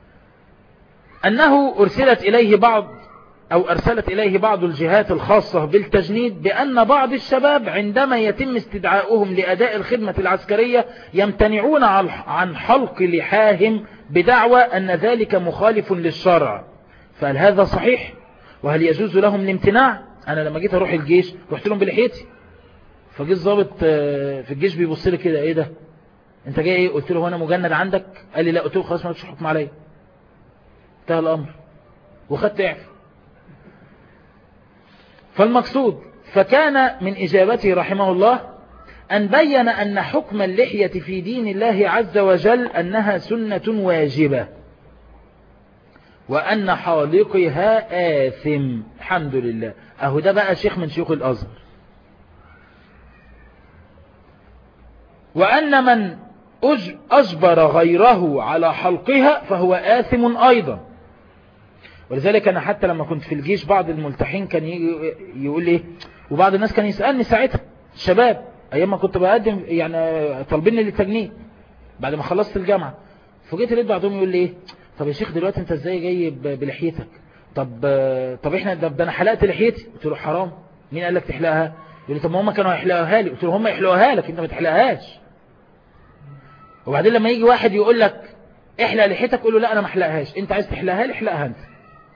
أنه أرسلت إليه بعض أو أرسلت إليه بعض الجهات الخاصة بالتجنيد بأن بعض الشباب عندما يتم استدعاؤهم لأداء الخدمة العسكرية يمتنعون عن حلق لحاهم بدعوى أن ذلك مخالف للشرع. فهل هذا صحيح؟ وهل يجوز لهم الامتناع؟ أنا لما جيت أروح الجيش رحت لهم بلحيتي، فجيت ضابط في الجيش بيبص لي كده، إيه ده؟ أنت جاي إيه؟ قلت له هو أنا مجند عندك؟ قال لي لا. قلت له خلاص ما لكش حكم عليا، انتهى الأمر وخدت إعفاء. فالمقصود فكان من إجابته رحمه الله أن بين أن حكم اللحية في دين الله عز وجل أنها سنة واجبة، وأن حالقها آثم. الحمد لله، أهو ده بقى شيخ من شيوخ الأزهر. وأن من أجبر غيره على حلقها فهو آثم أيضا. ولذلك أنا حتى لما كنت في الجيش بعض الملتحين كان يقول لي، وبعض الناس كان يسألني ساعتها، الشباب أيام ما كنت بقدم يعني طالبيني للتجنيد بعد ما خلصت الجامعة، فجيت لقيت بعضهم يقول لي طب يا شيخ دلوقتي انت ازاي جاي بلحيتك؟ طب طب احنا ده, ده انا حلقت لحيتي. قلت له حرام، مين قال لك تحلقها؟ يقول لي طب ما هم كانوا هيحلقوها لي. قلت له هم يحلقوها لك، انت ما تحلقهاش. وبعدين لما يجي واحد يقول لك احلق لحيتك قول له لا انا ما احلقهاش، انت عايز تحلقها لي احلقها انت.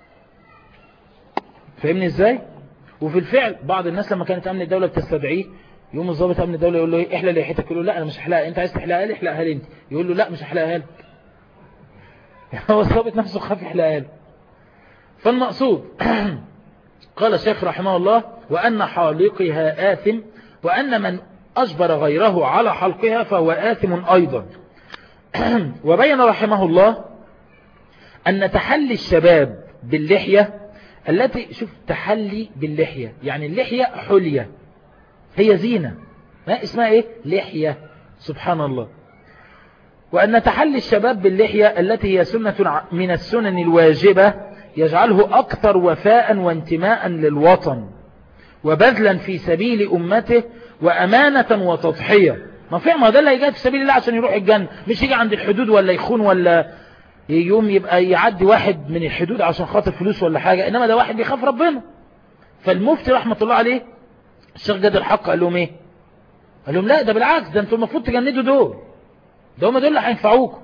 فاهمني ازاي؟ وفي الفعل بعض الناس لما كانت امن الدولة بتستدعيه، يوم الضابط امن الدولة يقول له ايه احلق لحيتك، يقول له لا انا مش هحلقها، انت عايز تحلقها لي احلقها لي انت. يقول له لا مش هحلقها لك. هو الضابط نفسه خاف يحلقها له. فالمقصود قال الشيخ رحمه الله وأن حالقها آثم، وأن من أجبر غيره على حلقها فهو آثم أيضا. وبين رحمه الله أن تحلي الشباب باللحية التي، شوف تحلي باللحية يعني اللحية حلية، هي زينة، ما اسمها ايه؟ لحية. سبحان الله. وأن تحلي الشباب باللحية التي هي سنة من السنن الواجبة يجعله أكثر وفاء وانتماء للوطن وبذلا في سبيل أمته وأمانة وتضحية. ما فهم هذا اللي يجاهد في سبيل الله عشان يروح الجنة، مش يجي عند الحدود ولا يخون ولا يوم يبقى يعدي واحد من الحدود عشان خاطر فلوس ولا حاجة، إنما ده واحد بيخاف ربنا. فالمفتي رحمة الله عليه الشيخ جاد الحق قال لهم ايه؟ قال لهم لا ده بالعكس، ده انتم المفروض تجندوا دول، ده هم دول اللي هينفعوكم.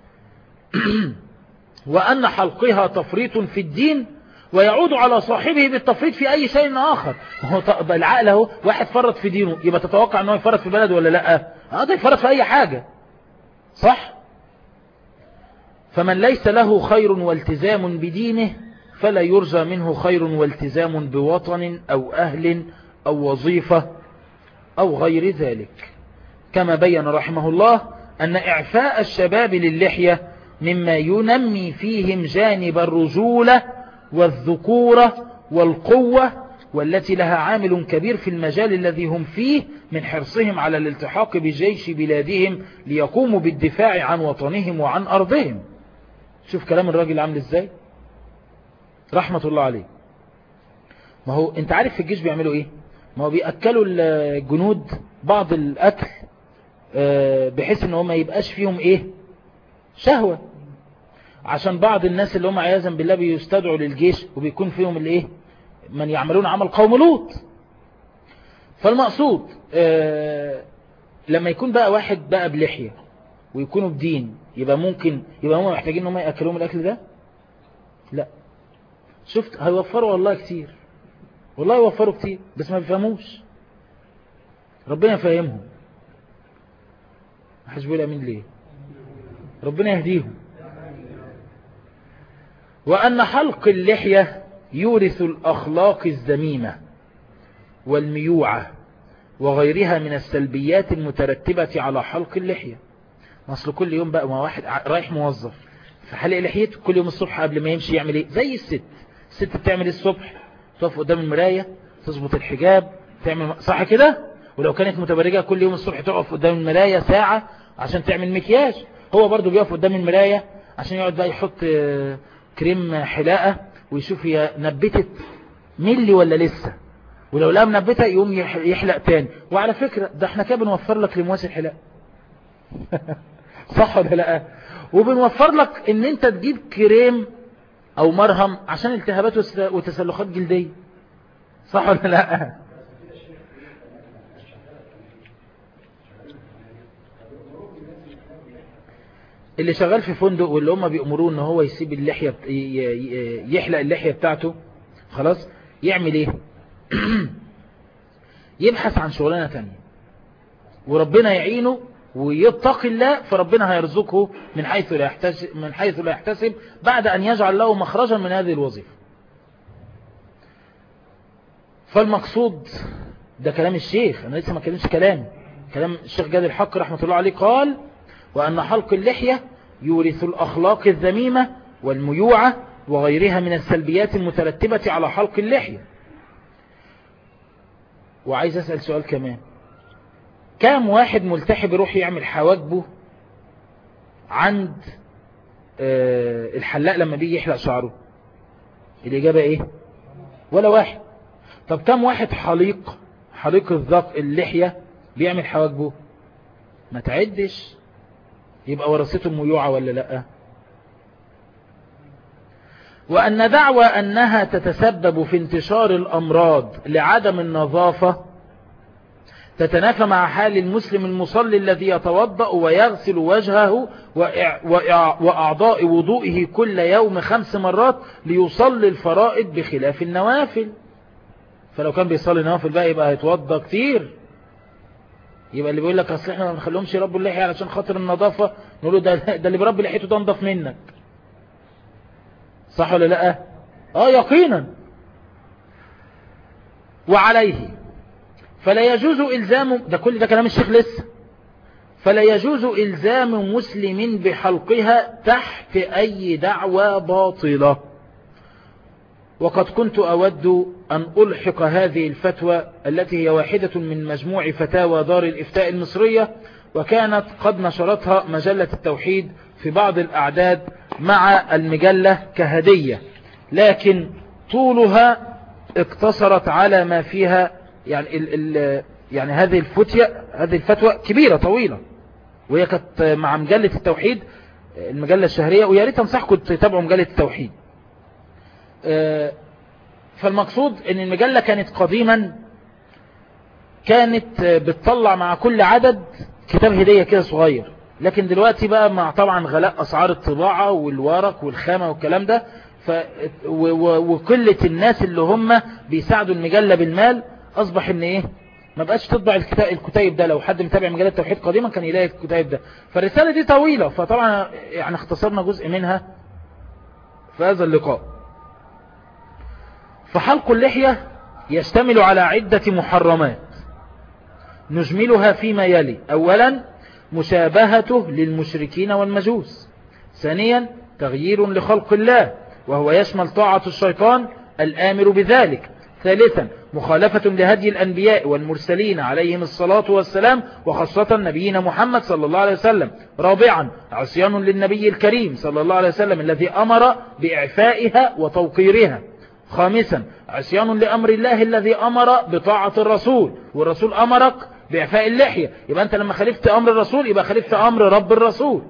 وأن حلقها تفريط في الدين ويعود على صاحبه بالتفريط في أي شيء آخر. هو العقل اهو، واحد فرط في دينه يبقى تتوقع أنه يفرط في بلد ولا لا؟ اه ده يفرط في أي حاجة، صح؟ فمن ليس له خير والتزام بدينه فلا يرجى منه خير والتزام بوطن أو أهل أو وظيفة أو غير ذلك. كما بين رحمه الله أن إعفاء الشباب للحية مما ينمي فيهم جانب الرجولة والذكورة والقوة، والتي لها عامل كبير في المجال الذي هم فيه من حرصهم على الالتحاق بجيش بلادهم ليقوموا بالدفاع عن وطنهم وعن أرضهم. شوف كلام الراجل عامل ازاي رحمة الله عليه. ما هو انت عارف في الجيش بيعملوا ايه؟ ما هو بيأكلوا الجنود بعض الأكل بحيث ان هم ما يبقاش فيهم ايه شهوة، عشان بعض الناس اللي هم عياذا بالله بيستدعوا للجيش وبيكون فيهم الايه من يعملون عمل قوم لوط. فالمقصود آه لما يكون بقى واحد بقى بلحية ويكونوا بدين، يبقى ممكن يبقى هم محتاجين ان هم يأكلوهم الاكل ده؟ لا. شفت هيوفروا والله كتير، والله يوفروا كتير، بس ما بيفهموش. ربنا يفهمهم. محدش بيقول امين ليه؟ ربنا يهديهم. وأن حلق اللحية يورث الأخلاق الذميمة والميوعة وغيرها من السلبيات المترتبة على حلق اللحية. أصل كل يوم بقى ما واحد رايح موظف فحلق لحيته كل يوم الصبح قبل ما يمشي يعمل ايه؟ زي الست الست بتعمل الصبح تقف قدام المراية تظبط الحجاب تعمل صح كده، ولو كانت متبرجة كل يوم الصبح تقف قدام المراية ساعة عشان تعمل مكياج. هو برضو بيقف قدام المراية عشان يقعد بقى يحط كريم حلاقة ويشوف هي نبتت ملي ولا لسه، ولو لقى منبتها يقوم يحلق تاني. وعلى فكرة ده احنا كده بنوفر لك لمواس الحلاق صح ولا لا؟ وبنوفر لك ان انت تجيب كريم او مرهم عشان التهابات وتسلخات جلدية صح ولا لا؟ اللي شغال في فندق واللي هم بيأمروه ان هو يسيب اللحية بت... يحلق اللحية بتاعته خلاص يعمل ايه؟ يبحث عن شغلانة تانية وربنا يعينه ويتقي الله، فربنا هيرزقه من حيث لا يحتسب من حيث لا يحتسب بعد أن يجعل له مخرجا من هذه الوظيفة. فالمقصود ده كلام الشيخ، أنا لسه ما كلمش كلام كلام الشيخ جاد الحق رحمة الله عليه. قال وأن حلق اللحية يورث الأخلاق الذميمة والميوعة وغيرها من السلبيات المترتبة على حلق اللحية. وعايز أسأل سؤال كمان، كام واحد ملتحي بيروح يعمل حواجبه عند الحلاق لما بيجي يحلق شعره؟ الإجابة إيه؟ ولا واحد. طب كام واحد حليق حليق الذق اللحية بيعمل حواجبه؟ ما تعدش. يبقى ورثته ميوعة ولا لأ؟ وأن دعوى أنها تتسبب في انتشار الأمراض لعدم النظافة تتنافى مع حال المسلم المصلي الذي يتوضأ ويغسل وجهه وأعضاء وضوئه كل يوم خمس مرات ليصلي الفرائض بخلاف النوافل. فلو كان بيصلي نوافل بقى يبقى هيتوضأ كتير. يبقى اللي بيقول لك اصل احنا ما نخليهمش يربوا اللحية علشان خاطر النظافة، نقول له ده, ده اللي بيربي لحيته ده انضف منك. صح ولا لا؟ اه يقينا. وعليه فلا يجوز إلزام، ده كل ده كلام الشيخ لسه، فلا يجوز إلزام مسلم بحلقها تحت أي دعوى باطلة. وقد كنت أود أن ألحق هذه الفتوى التي هي واحدة من مجموع فتاوى دار الإفتاء المصرية، وكانت قد نشرتها مجلة التوحيد في بعض الأعداد مع المجلة كهدية، لكن طولها اقتصرت على ما فيها. يعني ال ال يعني هذه الفتية هذه الفتوى كبيرة طويلة، وهي كانت مع مجلة التوحيد المجلة الشهرية، ويا ريت انصحكم تتابعوا مجلة التوحيد. فالمقصود ان المجلة كانت قديما كانت بتطلع مع كل عدد كتاب هدية كده صغير، لكن دلوقتي بقى مع طبعا غلاء اسعار الطباعة والورق والخامة والكلام ده ف وقلة الناس اللي هم بيساعدوا المجلة بالمال، اصبح ان ايه ما بقاش تطبع الكتاب ده. لو حد متابع مجلة التوحيد قديما كان يلاقي الكتاب ده. فالرسالة دي طويلة، فطبعا يعني اختصرنا جزء منها في هذا اللقاء. فحلق اللحية يشتمل على عدة محرمات نجملها فيما يلي. أولا مشابهته للمشركين والمجوس. ثانيا تغيير لخلق الله وهو يشمل طاعة الشيطان الآمر بذلك. ثالثا مخالفة لهدي الأنبياء والمرسلين عليهم الصلاة والسلام وخاصة نبينا محمد صلى الله عليه وسلم. رابعا عصيان للنبي الكريم صلى الله عليه وسلم الذي أمر بإعفائها وتوقيرها. خامسا عصيان لأمر الله الذي أمر بطاعة الرسول والرسول أمرك بإعفاء اللحية، يبقى أنت لما خالفت أمر الرسول يبقى خالفت أمر رب الرسول.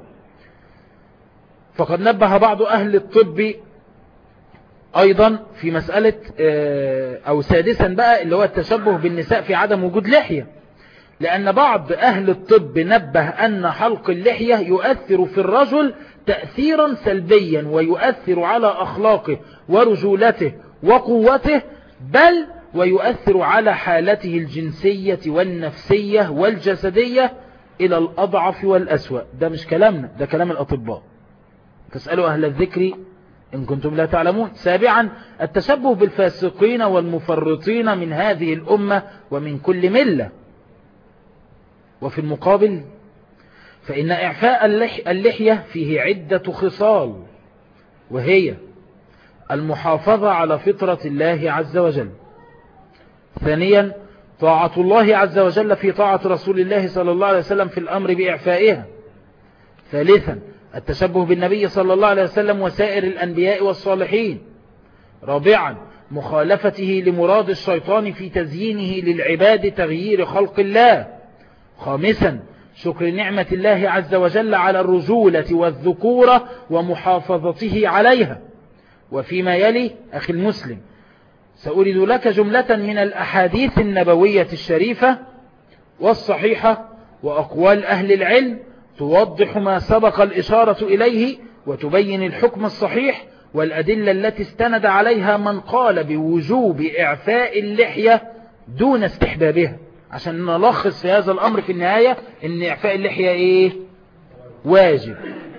فقد نبه بعض أهل الطب أيضا في مسألة أو سادسا بقى اللي هو التشبه بالنساء في عدم وجود لحية، لأن بعض أهل الطب نبه أن حلق اللحية يؤثر في الرجل تأثيرا سلبيا ويؤثر على أخلاقه ورجولته وقوته، بل ويؤثر على حالته الجنسية والنفسية والجسدية إلى الأضعف والأسوأ. ده مش كلامنا، ده كلام الأطباء، فاسألوا أهل الذكر إن كنتم لا تعلمون. سابعا التشبه بالفاسقين والمفرطين من هذه الأمة ومن كل ملة. وفي المقابل فإن إعفاء اللحية فيه عدة خصال، وهي المحافظة على فطرة الله عز وجل. ثانيا طاعة الله عز وجل في طاعة رسول الله صلى الله عليه وسلم في الأمر بإعفائها. ثالثا التشبه بالنبي صلى الله عليه وسلم وسائر الأنبياء والصالحين. رابعا مخالفته لمراد الشيطان في تزيينه للعباد تغيير خلق الله. خامسا شكر نعمة الله عز وجل على الرجولة والذكورة ومحافظته عليها. وفيما يلي أخي المسلم سأريد لك جملة من الأحاديث النبوية الشريفة والصحيحة وأقوال أهل العلم توضح ما سبق الإشارة إليه وتبين الحكم الصحيح والأدلة التي استند عليها من قال بوجوب إعفاء اللحية دون استحبابها، عشان نلخص في هذا الأمر في النهاية إن إعفاء اللحية إيه؟ واجب.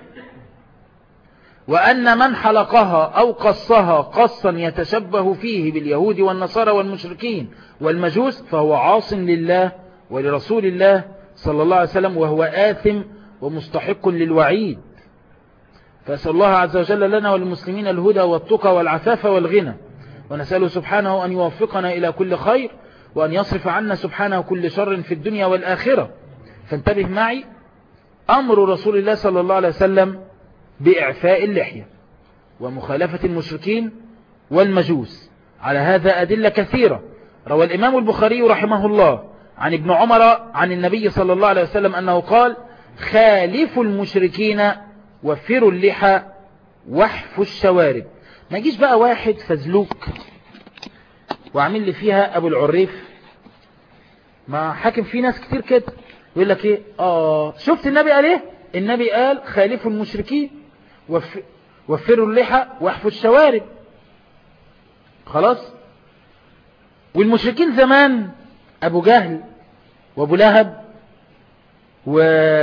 وأن من حلقها أو قصها قصا يتشبه فيه باليهود والنصارى والمشركين والمجوس فهو عاص لله ولرسول الله صلى الله عليه وسلم وهو آثم ومستحق للوعيد. فأسأل الله عز وجل لنا والمسلمين الهدى والتقى والعفاف والغنى، ونسأله سبحانه أن يوفقنا إلى كل خير وأن يصرف عنا سبحانه كل شر في الدنيا والآخرة. فانتبه معي، أمر رسول الله صلى الله عليه وسلم بإعفاء اللحية ومخالفة المشركين والمجوس، على هذا أدلة كثيرة. روى الإمام البخاري رحمه الله عن ابن عمر عن النبي صلى الله عليه وسلم أنه قال: خالفوا المشركين وفروا اللحى واحفوا الشوارب. ما يجيش بقى واحد فزلوك وعمل لي فيها أبو العريف، ما حاكم في ناس كتير كده يقول لك ايه، اه شفت النبي قال ايه؟ النبي قال خالفوا المشركين وف... وفروا اللحى واحفوا الشوارب. خلاص. والمشركين زمان ابو جهل وابو لهب و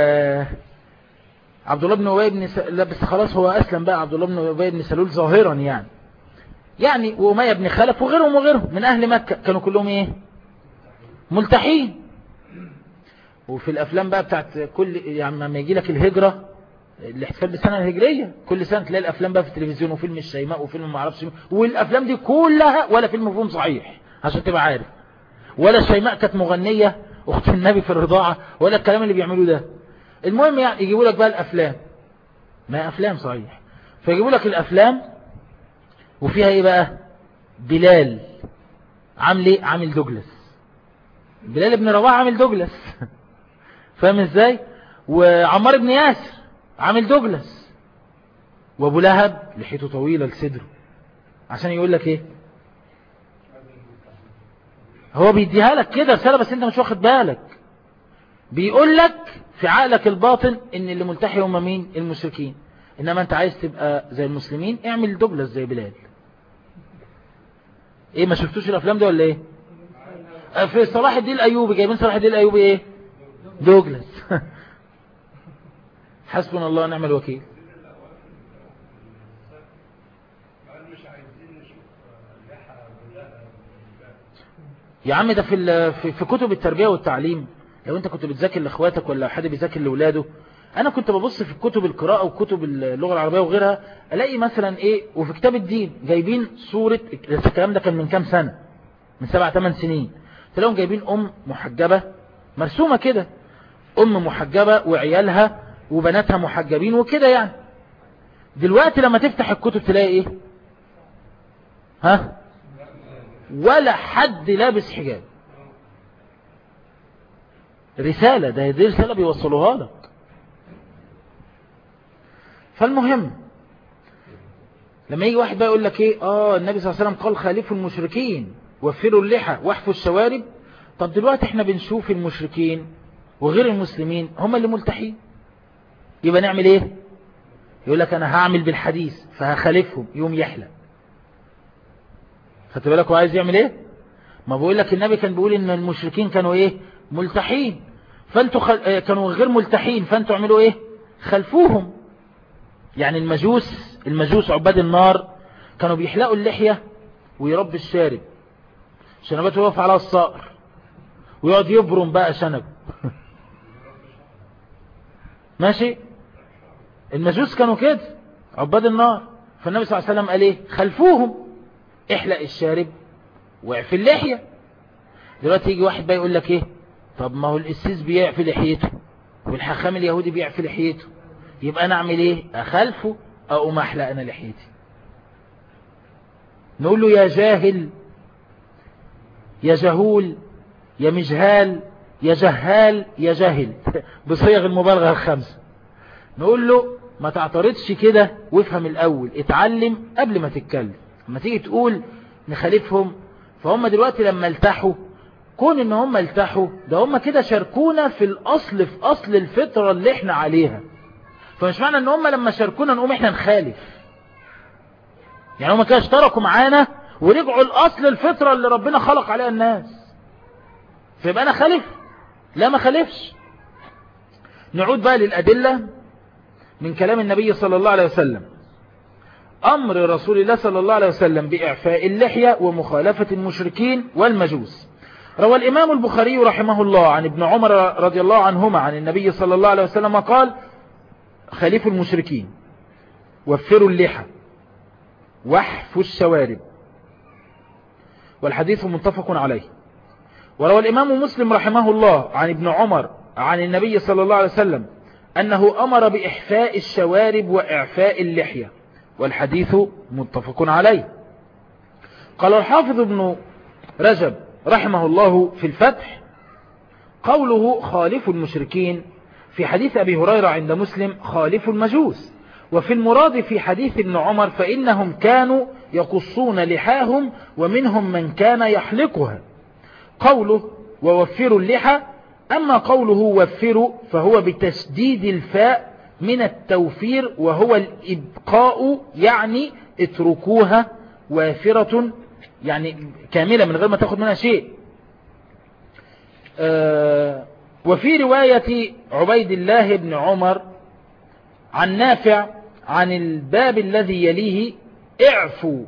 عبد الله بن ابي بن س... لا بس خلاص هو اسلم بقى عبد الله بن ابي بن سلول ظاهرا يعني يعني وأمية بن خلف وغيرهم وغيرهم من اهل مكة كانوا كلهم ايه؟ ملتحين. وفي الافلام بقى بتاعت كل يعني لما يجي لك الهجرة الاحتفال بالسنة الهجرية كل سنة تلاقي الافلام بقى في التلفزيون وفيلم الشيماء وفيلم ما اعرفش، والافلام دي كلها ولا فيلم فيهم صحيح عشان تبقى عارف، ولا الشيماء كانت مغنية اخت النبي في الرضاعة ولا الكلام اللي بيعملوه ده. المهم يعني يجيبوا لك بقى الافلام، ما افلام صحيح، فيجيبوا لك الافلام وفيها ايه بقى؟ بلال عامل ايه؟ عامل دوجلاس، بلال ابن رواحة عامل دوجلاس فاهم ازاي؟ وعمار بن ياسر عامل دوجلاس، وابو لهب لحيته طويلة لصدره، عشان يقول لك ايه؟ هو بيديها لك كده رسالة بس انت مش واخد بالك، بيقول لك في عقلك الباطن ان اللي ملتحي هم مين؟ المشركين، انما انت عايز تبقى زي المسلمين اعمل دوجلاس زي بلال. ايه ما شفتوش الافلام ده ولا ايه؟ في صلاح الدين الايوبي جايبين صلاح الدين الايوبي ايه؟ دوجلاس حسبنا الله ونعم الوكيل. يا عم ده في في كتب التربية والتعليم، لو انت كنت بتذاكر لاخواتك ولا حد بيذاكر لاولاده، انا كنت ببص في كتب القراءة وكتب اللغة العربية وغيرها، الاقي مثلا ايه، وفي كتاب الدين جايبين صورة، الكلام ده كان من كام سنة، من سبع ثمان سنين، تلاقيهم جايبين ام محجبة مرسومة كده، ام محجبة وعيالها وبناتها محجبين وكده يعني. دلوقتي لما تفتح الكتب تلاقي ايه؟ ها؟ ولا حد لابس حجاب. رسالة، ده دي رسالة بيوصلوها لك. فالمهم لما يجي واحد بقى يقول لك ايه، اه النبي صلى الله عليه وسلم قال خالفوا المشركين وفروا اللحى واحفوا الشوارب. طب دلوقتي احنا بنشوف المشركين وغير المسلمين هم اللي ملتحين، يبقى نعمل ايه؟ يقول لك انا هعمل بالحديث فهخالفهم، يوم يحلق. خدت بالك هو عايز يعمل ايه؟ ما بقول لك النبي كان بيقول ان المشركين كانوا ايه؟ ملتحين، فانتوا خل... كانوا غير ملتحين، فانتوا اعملوا ايه؟ خلفوهم. يعني المجوس المجوس عباد النار كانوا بيحلقوا اللحية ويربي الشارب، شنباته يقف على الصقر ويقعد يبرم بقى شنب. ماشي. المجوس كانوا كده عباد النار، فالنبي صلى الله عليه وسلم قال ايه؟ خلفوهم، احلق الشارب واعفي اللحية. دلوقتي يجي واحد بقى يقول لك ايه، طب ما هو القسيس بيعفي لحيته والحاخام اليهودي بيعفي لحيته، يبقى انا اعمل ايه؟ اخلفه اقوم احلق انا لحيتي. نقول له يا جاهل، يا جهول، يا مجهال، يا جهال، يا جاهل، بصيغ المبالغة الخمسة. نقول له ما تعترضش كده وافهم الاول، اتعلم قبل ما تتكلم. لما تيجي تقول نخالفهم، فهم دلوقتي لما التحوا، كون ان هم التحوا ده هم كده شاركونا في الاصل، في اصل الفطرة اللي احنا عليها، فمش معنى ان هم لما شاركونا نقوم احنا نخالف. يعني هم كده اشتركوا معانا ورجعوا الاصل الفطرة اللي ربنا خلق عليها الناس، فيبقى انا خالف؟ لا ما خالفش. نعود بقى للأدلة من كلام النبي صلى الله عليه وسلم. أمر رسول الله صلى الله عليه وسلم بإعفاء اللحية ومخالفة المشركين والمجوس. روى الإمام البخاري رحمه الله عن ابن عمر رضي الله عنهما عن النبي صلى الله عليه وسلم قال خالفوا المشركين وفروا اللحى واحفوا الشوارب، والحديث متفق عليه. وروى الإمام مسلم رحمه الله عن ابن عمر عن النبي صلى الله عليه وسلم أنه أمر بإحفاء الشوارب وإعفاء اللحية، والحديث متفق عليه. قال الحافظ ابن رجب رحمه الله في الفتح قوله خالفوا المشركين في حديث أبي هريرة عند مسلم خالفوا المجوس، وفي المراد في حديث ابن عمر فإنهم كانوا يقصون لحاهم ومنهم من كان يحلقها. قوله ووفروا اللحى، أما قوله وفروا فهو بتشديد الفاء من التوفير وهو الإبقاء، يعني اتركوها وافرة، يعني كاملة من غير ما تاخد منها شيء. آه وفي رواية عبيد الله بن عمر عن نافع عن الباب الذي يليه اعفوا،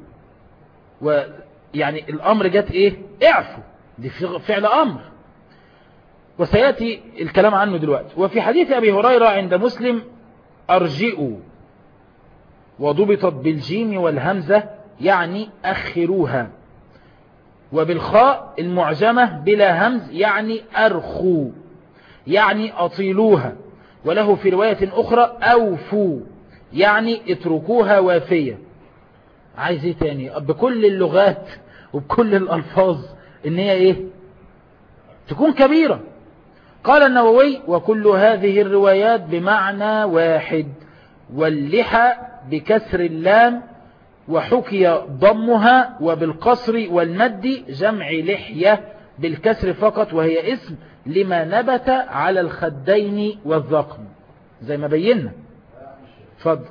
ويعني الأمر جت ايه؟ اعفوا، دي فعل أمر، وسيأتي الكلام عنه دلوقتي. وفي حديث أبي هريرة عند مسلم أرجئوا، وضبطت بالجيم والهمزة يعني أخروها، وبالخاء المعجمة بلا همز يعني أرخوا يعني أطيلوها، وله في رواية أخرى أوفوا يعني اتركوها وافية. عايز ايه تاني؟ بكل اللغات وبكل الألفاظ ان هي ايه؟ تكون كبيرة. قال النووي وكل هذه الروايات بمعنى واحد، واللحى بكسر اللام وحكي ضمها، وبالقصر والمد جمع لحية بالكسر فقط، وهي اسم لما نبت على الخدين والذقن زي ما بينا. اتفضل.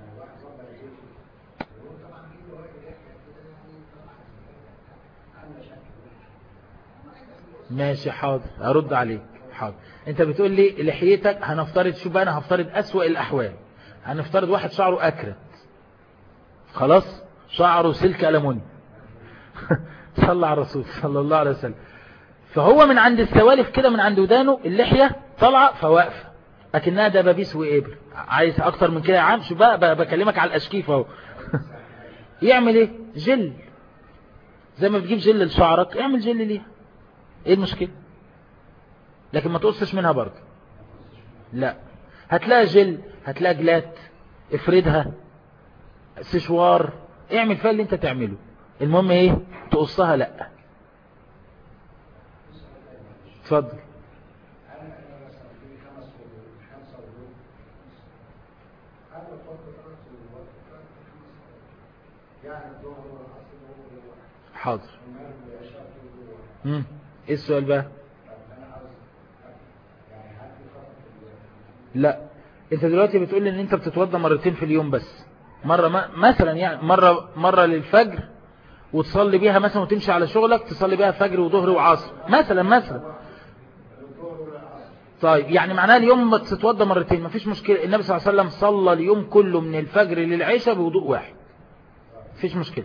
ماشي حاضر ارد عليك. حاضر. انت بتقول لي لحيتك، هنفترض شو بقى، انا هفترض اسوأ الاحوال، هنفترض واحد شعره اكرت خلاص، شعره سلك ألموني صلى على الرسول صلى الله عليه وسلم، فهو من عند السوالف كده، من عند ودانه اللحية طالعة فواقفة لكنها دبابيس وإبر. عايز أكتر من كده يا عم؟ شو بقى, بقى بكلمك على الأشكيف اهو. يعمل إيه؟ جل، زي ما بتجيب جل لشعرك اعمل جل ليها، إيه المشكلة؟ لكن ما تقصش منها برضه، لا. هتلاقي جل، هتلاقي جلات، افردها، سشوار، اعمل فيها اللي انت تعمله، المهم ايه؟ تقصها لا. اتفضل. حاضر. امم ايه السؤال بقى؟ لا، انت دلوقتي بتقول لي ان انت بتتوضى مرتين في اليوم بس، مرة ما مثلا يعني مرة مرة للفجر وتصلي بيها مثلا وتمشي على شغلك، تصلي بيها فجر وظهر وعصر مثلا مثلا. طيب يعني معناها اليوم بتتوضى مرتين، مفيش مشكلة. النبي صلى الله عليه وسلم صلى اليوم كله من الفجر للعشاء بوضوء واحد، مفيش مشكلة.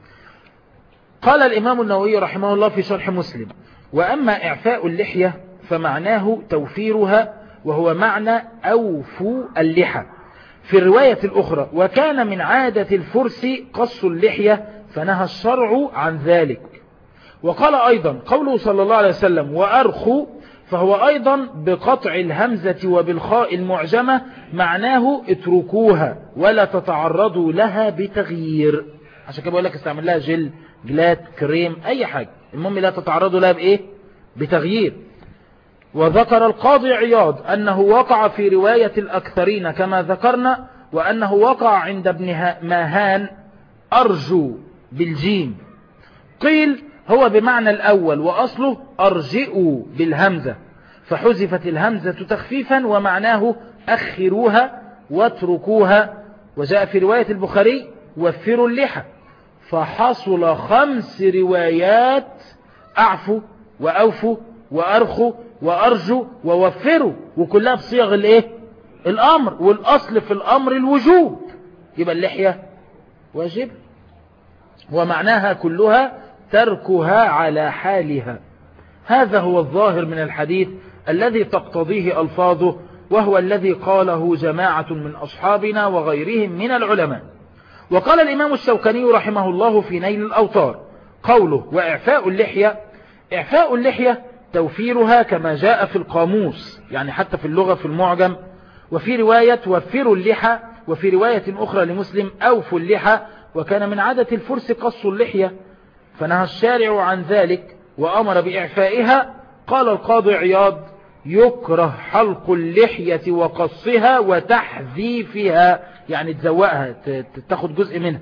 قال الإمام النووي رحمه الله في شرح مسلم: وأما إعفاء اللحية فمعناه توفيرها، وهو معنى أوفوا اللحى. في الرواية الأخرى: وكان من عادة الفرس قص اللحية فنهى الشرع عن ذلك. وقال أيضا قوله صلى الله عليه وسلم: وأرخوا، فهو أيضا بقطع الهمزة وبالخاء المعجمة، معناه اتركوها ولا تتعرضوا لها بتغيير. عشان كده بقول لك استعمل لها جل، جلات، كريم، أي حاجة، المهم لا تتعرضوا لها بإيه؟ بتغيير. وذكر القاضي عياض أنه وقع في رواية الأكثرين كما ذكرنا، وأنه وقع عند ابن ماهان أرجو بالجيم. قيل هو بمعنى الأول وأصله أرجئوا بالهمزة، فحذفت الهمزة تخفيفا ومعناه أخروها واتركوها. وجاء في رواية البخاري: وفروا اللحى. فحصل خمس روايات: أعفوا وأوفوا وأرخوا وأرجوا ووفروا، وكلها بصيغ الايه؟ الأمر، والأصل في الأمر الوجوب، يبقى اللحية واجب، ومعناها كلها تركها على حالها. هذا هو الظاهر من الحديث الذي تقتضيه ألفاظه، وهو الذي قاله جماعة من أصحابنا وغيرهم من العلماء. وقال الإمام الشوكاني رحمه الله في نيل الأوطار: قوله وإعفاء اللحية، إعفاء اللحية توفيرها كما جاء في القاموس، يعني حتى في اللغة في المعجم. وفي رواية وفروا اللحى، وفي رواية أخرى لمسلم أوفوا اللحى. وكان من عادة الفرس قص اللحية فنهى الشارع عن ذلك وأمر بإعفائها. قال القاضي عياض: يكره حلق اللحية وقصها وتحذيفها، يعني تزوقها، تاخد جزء منها.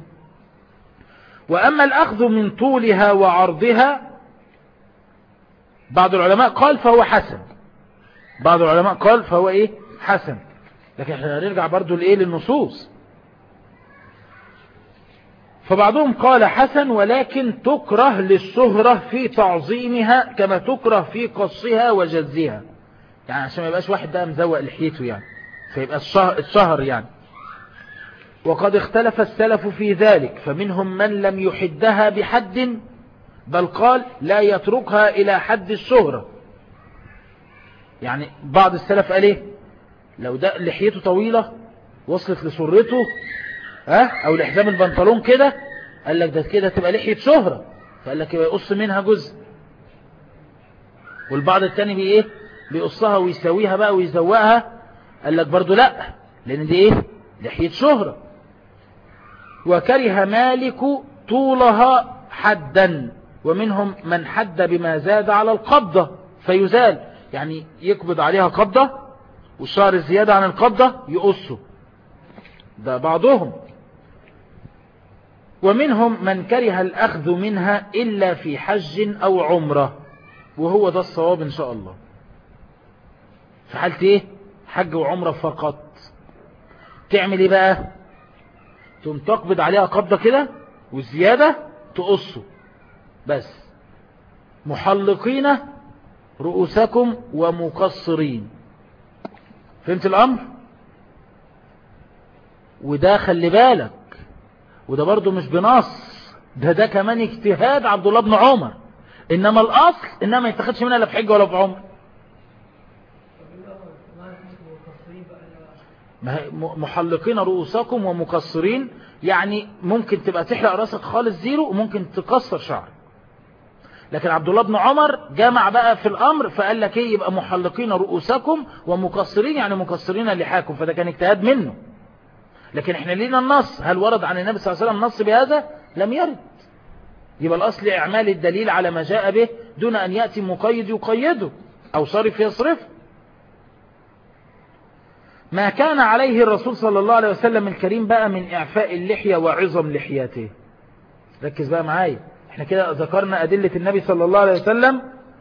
وأما الأخذ من طولها وعرضها، بعض العلماء قال فهو حسن، بعض العلماء قال فهو إيه؟ حسن. لكن احنا نرجع برضو لإيه؟ للنصوص. فبعضهم قال حسن، ولكن تكره للشهرة في تعظيمها كما تكره في قصها وجزها، يعني عشان ما يبقاش واحد ده مزوق لحيته يعني، فيبقى الشهر يعني. وقد اختلف السلف في ذلك، فمنهم من لم يحدها بحد، بل قال لا يتركها إلى حد الشهرة. يعني بعض السلف قال ايه؟ لو ده لحيته طويلة وصلت لسرته ها او لحزام البنطلون كده، قال لك ده كده تبقى لحية شهرة، فقال لك يقص منها جزء. والبعض التاني بي ايه؟ بيقصها ويسويها بقى ويزوقها، قال لك برضو لا، لان دي ايه؟ لحية شهرة. وكره مالك طولها حدا، ومنهم من حد بما زاد على القبضة فيزال، يعني يقبض عليها قبضة والشعر الزيادة عن القبضة يقصه، ده بعضهم. ومنهم من كره الأخذ منها إلا في حج أو عمرة، وهو ده الصواب إن شاء الله. في حالة إيه؟ حج وعمرة فقط. تعمل إيه بقى؟ تقوم تقبض عليها قبضة كده والزيادة تقصه بس، محلقين رؤوسكم ومقصرين. فهمت الأمر؟ وده خلي بالك، وده برضو مش بنص، ده ده كمان اجتهاد عبد الله بن عمر، إنما الأصل إنما ما يتخدش منها لا في حج ولا في عمر. محلقين رؤوسكم ومقصرين، يعني ممكن تبقى تحلق راسك خالص زيرو وممكن تكسر شعر. لكن عبد الله بن عمر جمع بقى في الأمر فقال لك ايه، يبقى محلقين رؤوسكم ومقصرين، يعني مقصرين لحاكم، فده كان اجتهاد منه. لكن احنا لينا النص، هل ورد عن النبي صلى الله عليه وسلم نص بهذا؟ لم يرد. يبقى الأصل إعمال الدليل على ما جاء به دون أن يأتي مقيد يقيده أو صرف يصرفه. ما كان عليه الرسول صلى الله عليه وسلم الكريم بقى من إعفاء اللحية وعظم لحياته. ركز بقى معايا، احنا كده ذكرنا أدلة النبي صلى الله عليه وسلم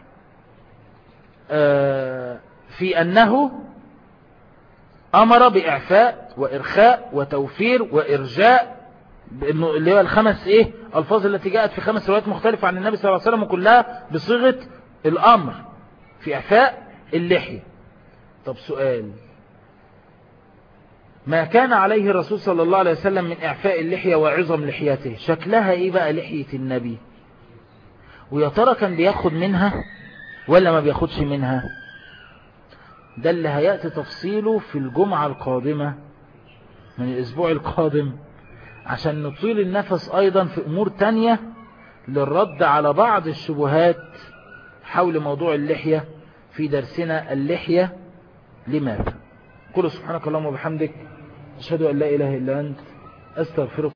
في أنه أمر بإعفاء وإرخاء وتوفير وإرجاء، اللي هو الخمس إيه الفاظ التي جاءت في خمس روايات مختلفة عن النبي صلى الله عليه وسلم، وكلها بصيغة الأمر في إعفاء اللحية. طب سؤال، ما كان عليه الرسول صلى الله عليه وسلم من إعفاء اللحية وعظم لحياته، شكلها إيه بقى لحية النبي؟ ويا ترى كان بياخد منها ولا ما بياخدش منها؟ ده اللي هيأتي تفصيله في الجمعة القادمة من الأسبوع القادم، عشان نطيل النفس أيضا في أمور تانية للرد على بعض الشبهات حول موضوع اللحية في درسنا اللحية لماذا. قل سبحانك اللهم وبحمدك، أشهد أن لا إله إلا أنت، أستغفرك.